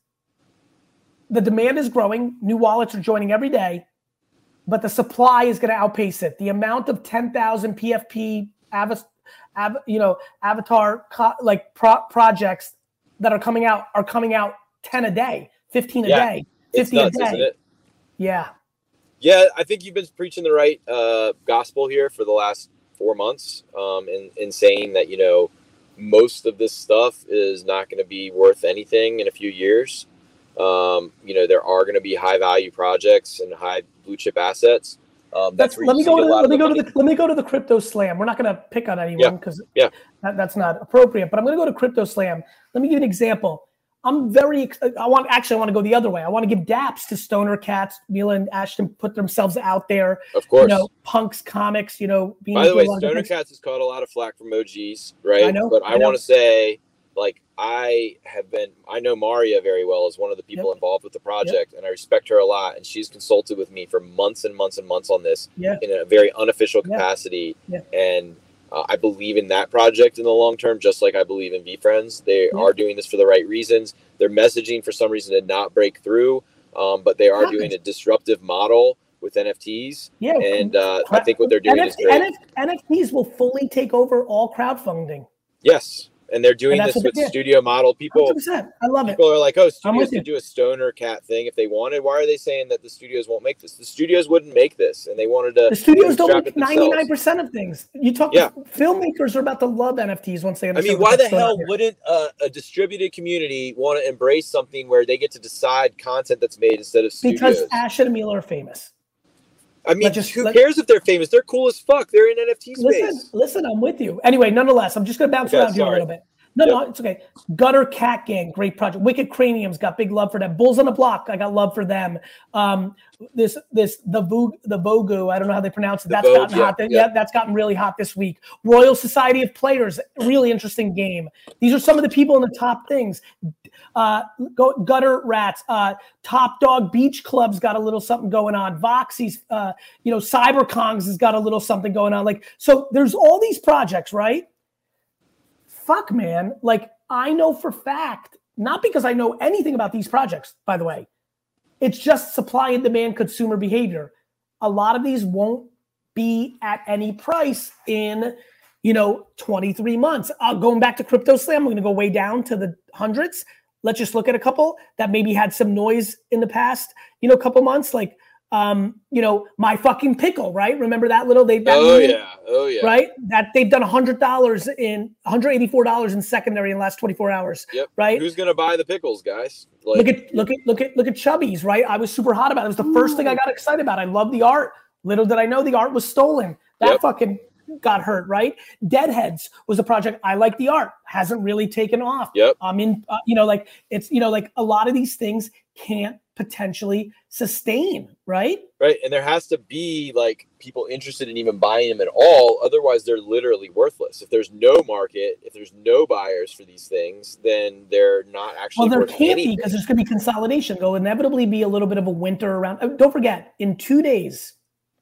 the demand is growing. New wallets are joining every day, but the supply is going to outpace it. The amount of ten thousand P F P, av- av- you know, avatar co- like pro- projects that are coming out are coming out ten a day, fifteen a yeah, day, fifty nuts, a day. Isn't it? Yeah. Yeah, I think you've been preaching the right uh, gospel here for the last four months um, in, in saying that, you know, most of this stuff is not going to be worth anything in a few years. Um, you know, there are going to be high value projects and high blue chip assets. Um, that's where let you me see go a to lot let me of go money. to the let me go to the Crypto Slam. We're not going to pick on anyone because yeah. yeah. that, that's not appropriate. But I'm going to go to Crypto Slam. Let me give you an example. I'm very I want actually I want to go the other way. I want to give daps to Stoner Cats. Mila and Ashton put themselves out there. Of course. You know, Punks Comics. You know, being by the way, Stoner Cats has caught a lot of flack from O Gs, right? I know. But I, I want to say, like, I have been. I know Maria very well as one of the people yep. involved with the project, yep. and I respect her a lot. And she's consulted with me for months and months and months on this yeah. in a very unofficial yeah. capacity. Yeah. And uh, I believe in that project in the long term, just like I believe in VeeFriends. They yeah. are doing this for the right reasons. Their messaging, for some reason, did not break through, um, but they are Happens. doing a disruptive model with N F Ts. Yeah, and uh, I think what they're doing N F T, is great. N F T, N F Ts will fully take over all crowdfunding. Yes. And they're doing And this that's with what they did. studio model. People, one hundred percent. I love it. people are like, oh, I'm studios with you. could do a stoner cat thing if they wanted. Why are they saying that the studios won't make this? The studios wouldn't make this, and they wanted to. The studios don't bootstrap make it themselves. ninety-nine percent of things. You talk Yeah. filmmakers are about to love N F Ts once they I understand. mean, why what the that's going hell on here. wouldn't a, a distributed community want to embrace something where they get to decide content that's made instead of studios? Because Ash and Emil are famous. I mean, Let's just- who let- cares if they're famous? They're cool as fuck. They're in N F T space. Listen, listen, I'm with you. Anyway, nonetheless, I'm just going to bounce Okay, around here a sorry. little bit. No, Yep. no, it's okay. Gutter Cat Gang, great project. Wicked Craniums got big love for them. Bulls on the Block, I got love for them. Um, this, this, the Vogue, the Vogu, I don't know how they pronounce it. The That's Vogue, gotten yeah, hot. yeah. Yeah, that's gotten really hot this week. Royal Society of Players, really interesting game. These are some of the people in the top things. Uh, go, Gutter Rats, uh, Top Dog Beach Club's got a little something going on. Voxy's, uh, you know, CyberKongs has got a little something going on. Like, so there's all these projects, right? Fuck, man. Like, I know for fact, not because I know anything about these projects, by the way, it's just supply and demand consumer behavior. A lot of these won't be at any price in, you know, twenty-three months. Uh, going back to Crypto Slam, we're going to go way down to the hundreds. Let's just look at a couple that maybe had some noise in the past, you know, couple months, like, um, you know, My Fucking Pickle, right? Remember that little, they, that Oh meme? yeah, oh yeah. Right? That they've done one hundred dollars in, one hundred eighty-four dollars in secondary in the last twenty-four hours. Yep. Right? Who's gonna buy the pickles, guys? Like, Look at look at look at look at Chubby's, right? I was super hot about it. It was the first thing I got excited about. I love the art. Little did I know the art was stolen. That Yep. fucking got hurt, right? Deadheads was a project. I like the art. Hasn't really taken off. Yep. I mean, uh, you know, like it's, you know, like a lot of these things can't potentially sustain, right? right, and there has to be like people interested in even buying them at all. Otherwise, they're literally worthless. If there's no market, if there's no buyers for these things, then they're not actually. Well, there worth can't be anything. because there's going to be consolidation. There'll inevitably be a little bit of a winter around. uh, Don't forget, in two days,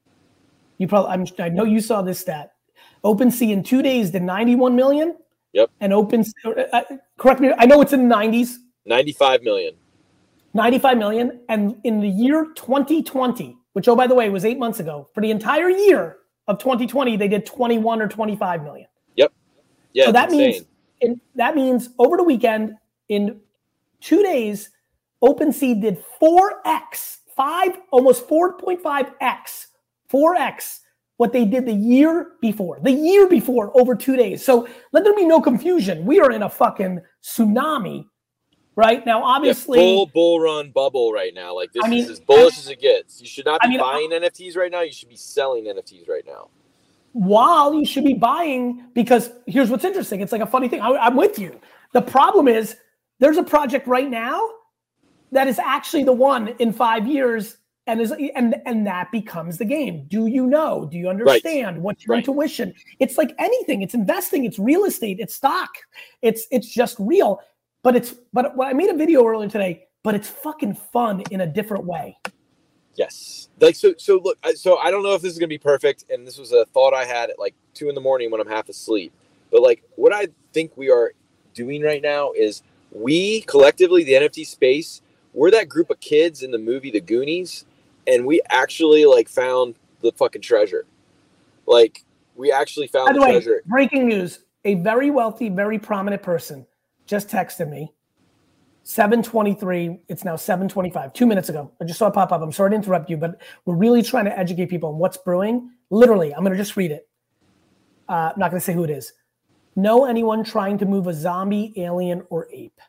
you probably, I'm, I know you saw this stat. OpenSea in two days did ninety-one million. Yep. And Open, uh, correct me, I know it's in the nineties, ninety-five million. ninety-five million. And in the year twenty twenty, which, oh, by the way, was eight months ago, for the entire year of twenty twenty, they did twenty-one or twenty-five million. Yep. Yeah. So that insane. means in, that means over the weekend, in two days, OpenSea did four X, five, almost four point five X, four X what they did the year before. The year before, over two days. So let there be no confusion. We are in a fucking tsunami right now. Obviously, yeah, full bull run bubble right now. Like this I mean, is as bullish as it gets. You should not be I mean, buying N F Ts right now. You should be selling N F Ts right now. while you should be buying, because here's what's interesting. It's like a funny thing. I, I'm with you. The problem is there's a project right now that is actually the one in five years, and is and and that becomes the game. Do you know? Do you understand? What's your Right. intuition? It's like anything. It's investing. It's real estate. It's stock. It's it's just real. But it's but well, I made a video earlier today. But it's fucking fun in a different way. Yes. Like so so look I- so I don't know if this is gonna be perfect, and this was a thought I had at like two in the morning when I'm half asleep. But like what I think we are doing right now is we collectively, the N F T space, we're that group of kids in the movie The Goonies, and we actually like found the fucking treasure. Like we actually found By the the way, treasure. breaking news: a very wealthy, very prominent person just texted me. seven twenty-three. It's now seven twenty-five. Two minutes ago. I just saw it pop up. I'm sorry to interrupt you, but we're really trying to educate people on what's brewing. Literally, I'm going to just read it. Uh, I'm not going to say who it is. Know anyone trying to move a zombie, alien, or ape?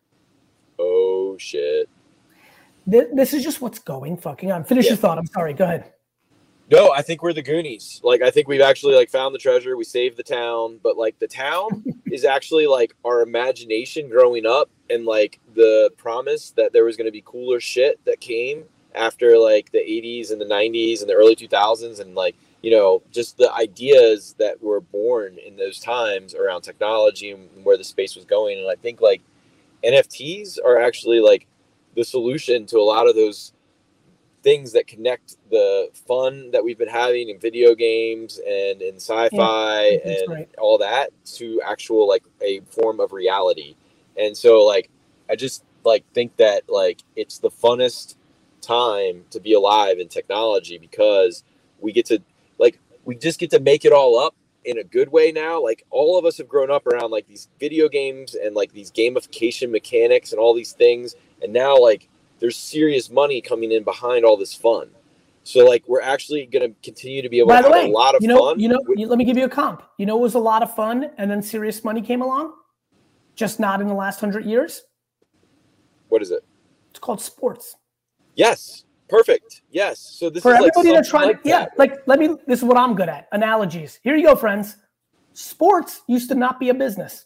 Oh shit. Th- This is just what's going fucking on. Finish Yeah. your thought. I'm sorry. Go ahead. No, I think we're the Goonies. Like, I think we've actually like found the treasure. We saved the town, but like the town is actually like our imagination growing up, and like the promise that there was going to be cooler shit that came after like the eighties and the nineties and the early two thousands, and like, you know, just the ideas that were born in those times around technology and where the space was going. And I think like N F Ts are actually like the solution to a lot of those things that connect the fun that we've been having in video games and in sci-fi Yeah, that's and right. all that to actual like a form of reality. And so like I just like think that like it's the funnest time to be alive in technology, because we get to like we just get to make it all up in a good way now. Like all of us have grown up around like these video games and like these gamification mechanics and all these things. And now like there's serious money coming in behind all this fun. So like we're actually going to continue to be able By to the have way, a lot of you know, fun. You know, with- you, let me give you a comp. You know, it was a lot of fun, and then serious money came along. Just not in the last hundred years. What is it? It's called sports. Yes. Perfect. Yes. So this For is like everybody that's something trying like to, yeah, that. like, let me, this is what I'm good at. Analogies. Here you go, friends. Sports used to not be a business.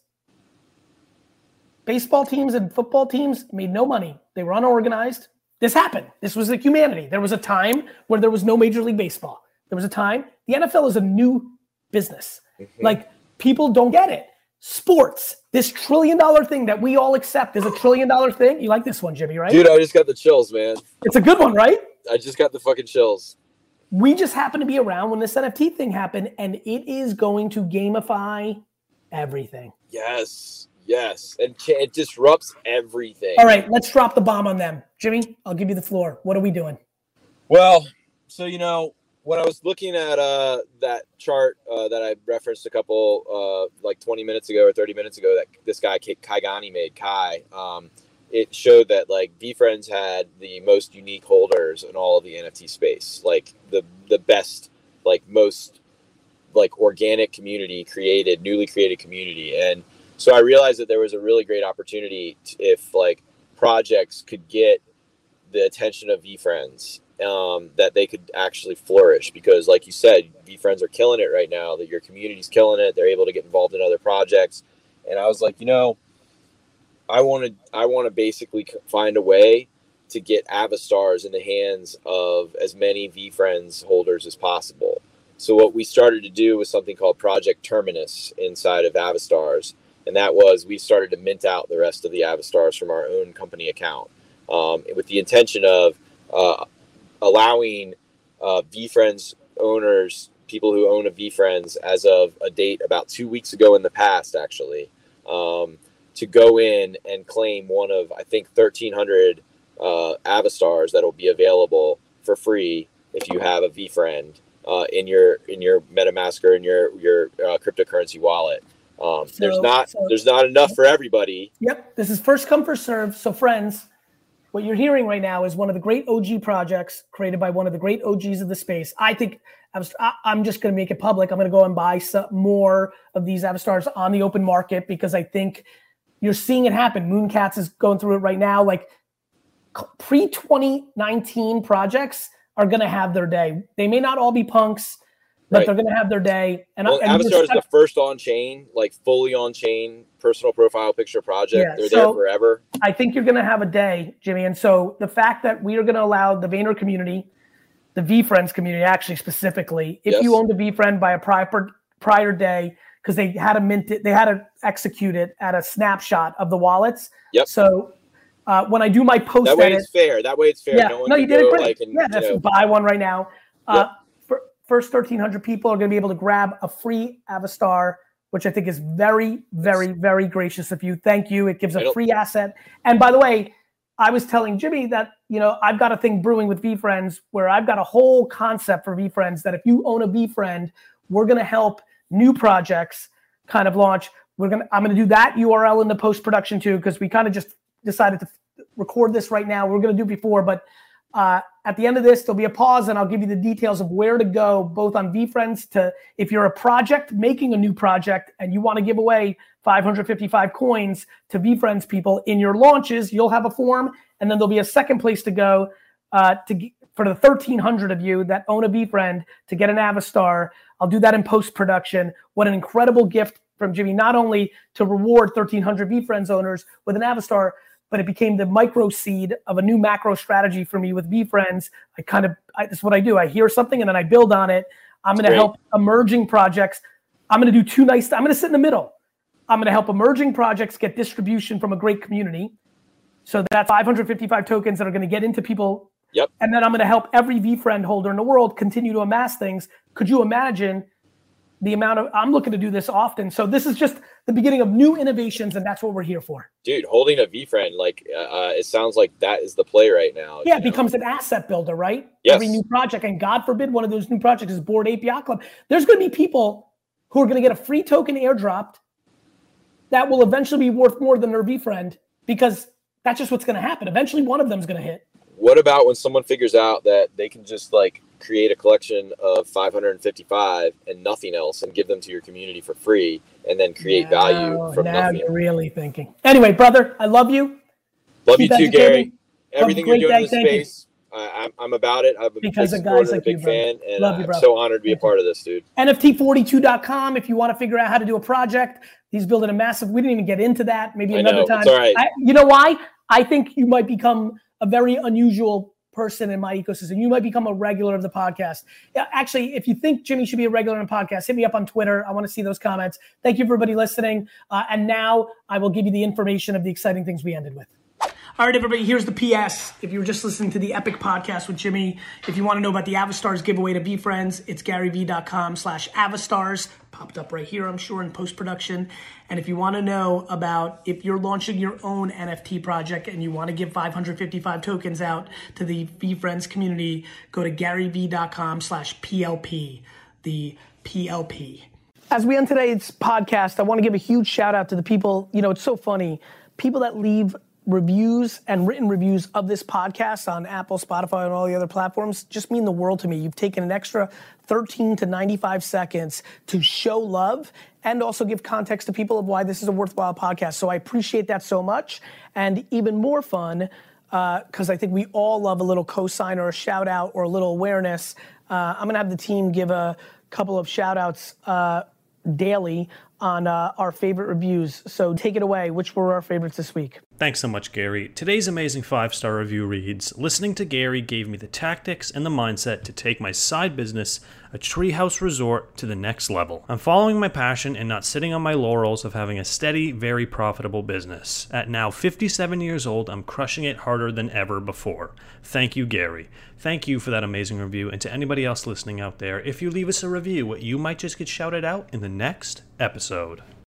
Baseball teams and football teams made no money. They were unorganized. This happened. This was like humanity. There was a time where there was no Major League Baseball. There was a time. The N F L is a new business. Mm-hmm. Like people don't get it. Sports, this trillion dollar thing that we all accept is a trillion dollar thing. You like this one, Jimmy, right? Dude, I just got the chills, man. It's a good one, right? I just got the fucking chills. We just happened to be around when this N F T thing happened, and it is going to gamify everything. Yes, yes. And it disrupts everything. All right, let's drop the bomb on them. Jimmy, I'll give you the floor. What are we doing? Well, so, you know, when I was looking at uh, that chart uh, that I referenced a couple, uh, like twenty minutes ago or thirty minutes ago, that this guy, Kai Gani, made, Kai, um, it showed that, like, VeeFriends had the most unique holders in all of the N F T space. Like, the the best, like, most, like, organic community created, newly created community. And so I realized that there was a really great opportunity to, if, like, projects could get the attention of VeeFriends, um, that they could actually flourish, because like you said, VeeFriends are killing it right now, that your community's killing it. They're able to get involved in other projects. And I was like, you know, I want to, I want to basically find a way to get Avastars in the hands of as many VeeFriends holders as possible. So what we started to do was something called Project Terminus inside of Avastars. And that was, we started to mint out the rest of the Avastars from our own company account, um, with the intention of, uh, allowing uh, VeeFriends owners, people who own a VeeFriends as of a date about two weeks ago in the past, actually, um, to go in and claim one of, I think, thirteen hundred uh, Avastars that will be available for free if you have a VeeFriend uh, in your in your MetaMask or in your your uh, cryptocurrency wallet. Um, so, there's not so, there's not enough for everybody. Yep, this is first come first serve. So friends, what you're hearing right now is one of the great O G projects created by one of the great O Gs of the space. I think I was, I, I'm just going to make it public. I'm going to go and buy some more of these Avastars on the open market, because I think you're seeing it happen. Mooncats is going through it right now. Like pre twenty nineteen projects are going to have their day. They may not all be punks, but right. they're going to have their day. And, well, and Avastar is the first on-chain, like fully on-chain personal profile picture project. Yeah, they're so there forever. I think you're going to have a day, Jimmy. And so the fact that we are going to allow the Vayner community, the VeeFriends community, actually specifically, if yes. you owned a VeeFriend by a prior prior day, because they had to mint it, they had to execute it at a snapshot of the wallets. Yep. So uh, when I do my post that way edit, it's fair. That way it's fair. Yeah. No, one no you did it great. Like and, yeah, that's you know. buy one right now. Uh, yep. for, first thirteen hundred people are going to be able to grab a free Avastar, which I think is very, very, very gracious of you. Thank you. It gives a free asset. And by the way, I was telling Jimmy that, you know, I've got a thing brewing with VeeFriends where I've got a whole concept for VeeFriends that if you own a VeeFriend, we're going to help new projects kind of launch. We're going to, I'm going to do that U R L in the post-production too, because we kind of just decided to record this right now. We we're going to do it before, but uh, at the end of this, there'll be a pause and I'll give you the details of where to go, both on VeeFriends to, if you're a project making a new project and you want to give away five hundred fifty-five coins to VeeFriends people in your launches, you'll have a form, and then there'll be a second place to go uh, to for the thirteen hundred of you that own a VeeFriend to get an Avastar. I'll do that in post-production. What an incredible gift from Jimmy, not only to reward thirteen hundred VeeFriends owners with an Avastar, but it became the micro seed of a new macro strategy for me with VeeFriends. I kind of, I, this is what I do. I hear something and then I build on it. I'm going to help emerging projects. I'm going to do two nice, I'm going to sit in the middle. I'm going to help emerging projects get distribution from a great community. So that's five hundred fifty-five tokens that are going to get into people. Yep. And then I'm going to help every VeeFriend holder in the world continue to amass things. Could you imagine the amount of, I'm looking to do this often. So this is just the beginning of new innovations, and that's what we're here for. Dude, holding a VeeFriend, like uh, it sounds like that is the play right now. Yeah, it know? becomes an asset builder, right? Yes. Every new project, and God forbid one of those new projects is Bored Ape Yacht Club. There's going to be people who are going to get a free token airdropped that will eventually be worth more than their VeeFriend, because that's just what's going to happen. Eventually, one of them is going to hit. What about when someone figures out that they can just like create a collection of five hundred fifty-five and nothing else and give them to your community for free and then create now, value from now nothing? You're really thinking. Anyway, brother, I love you. Love Keep you too, educating. Gary. Everything Have a you're great doing in day. the space, I, I'm, I'm about it. I'm a Because big of guys supporter, like a big you, brother. fan, and Love uh, you, I'm brother. so honored to be a part of this, dude. N F T forty-two dot com if you want to figure out how to do a project. He's building a massive, we didn't even get into that. Maybe I another know. time. It's all right. I, you know why? I think you might become a very unusual person in my ecosystem. You might become a regular of the podcast. Yeah, actually, if you think Jimmy should be a regular in the podcast, hit me up on Twitter. I want to see those comments. Thank you, everybody listening. Uh, and now I will give you the information of the exciting things we ended with. All right, everybody, here's the P S. If you were just listening to the Epic Podcast with Jimmy, if you want to know about the Avastars giveaway to VeeFriends, it's garyvee.com slash Avastars. Popped up right here, I'm sure, in post-production. And if you want to know about if you're launching your own N F T project and you want to give five hundred fifty-five tokens out to the VeeFriends community, go to garyvee.com slash PLP, the P L P. As we end today's podcast, I want to give a huge shout out to the people. You know, it's so funny. People that leave reviews and written reviews of this podcast on Apple, Spotify, and all the other platforms just mean the world to me. You've taken an extra thirteen to ninety-five seconds to show love and also give context to people of why this is a worthwhile podcast. So I appreciate that so much. And even more fun, because uh, I think we all love a little cosign or a shout out or a little awareness. Uh, I'm gonna have the team give a couple of shout outs uh, daily on uh, our favorite reviews. So take it away. Which were our favorites this week? Thanks so much, Gary. Today's amazing five-star review reads, listening to Gary gave me the tactics and the mindset to take my side business, a treehouse resort, to the next level. I'm following my passion and not sitting on my laurels of having a steady, very profitable business. At now fifty-seven years old, I'm crushing it harder than ever before. Thank you, Gary. Thank you for that amazing review. And to anybody else listening out there, if you leave us a review, you might just get shouted out in the next episode.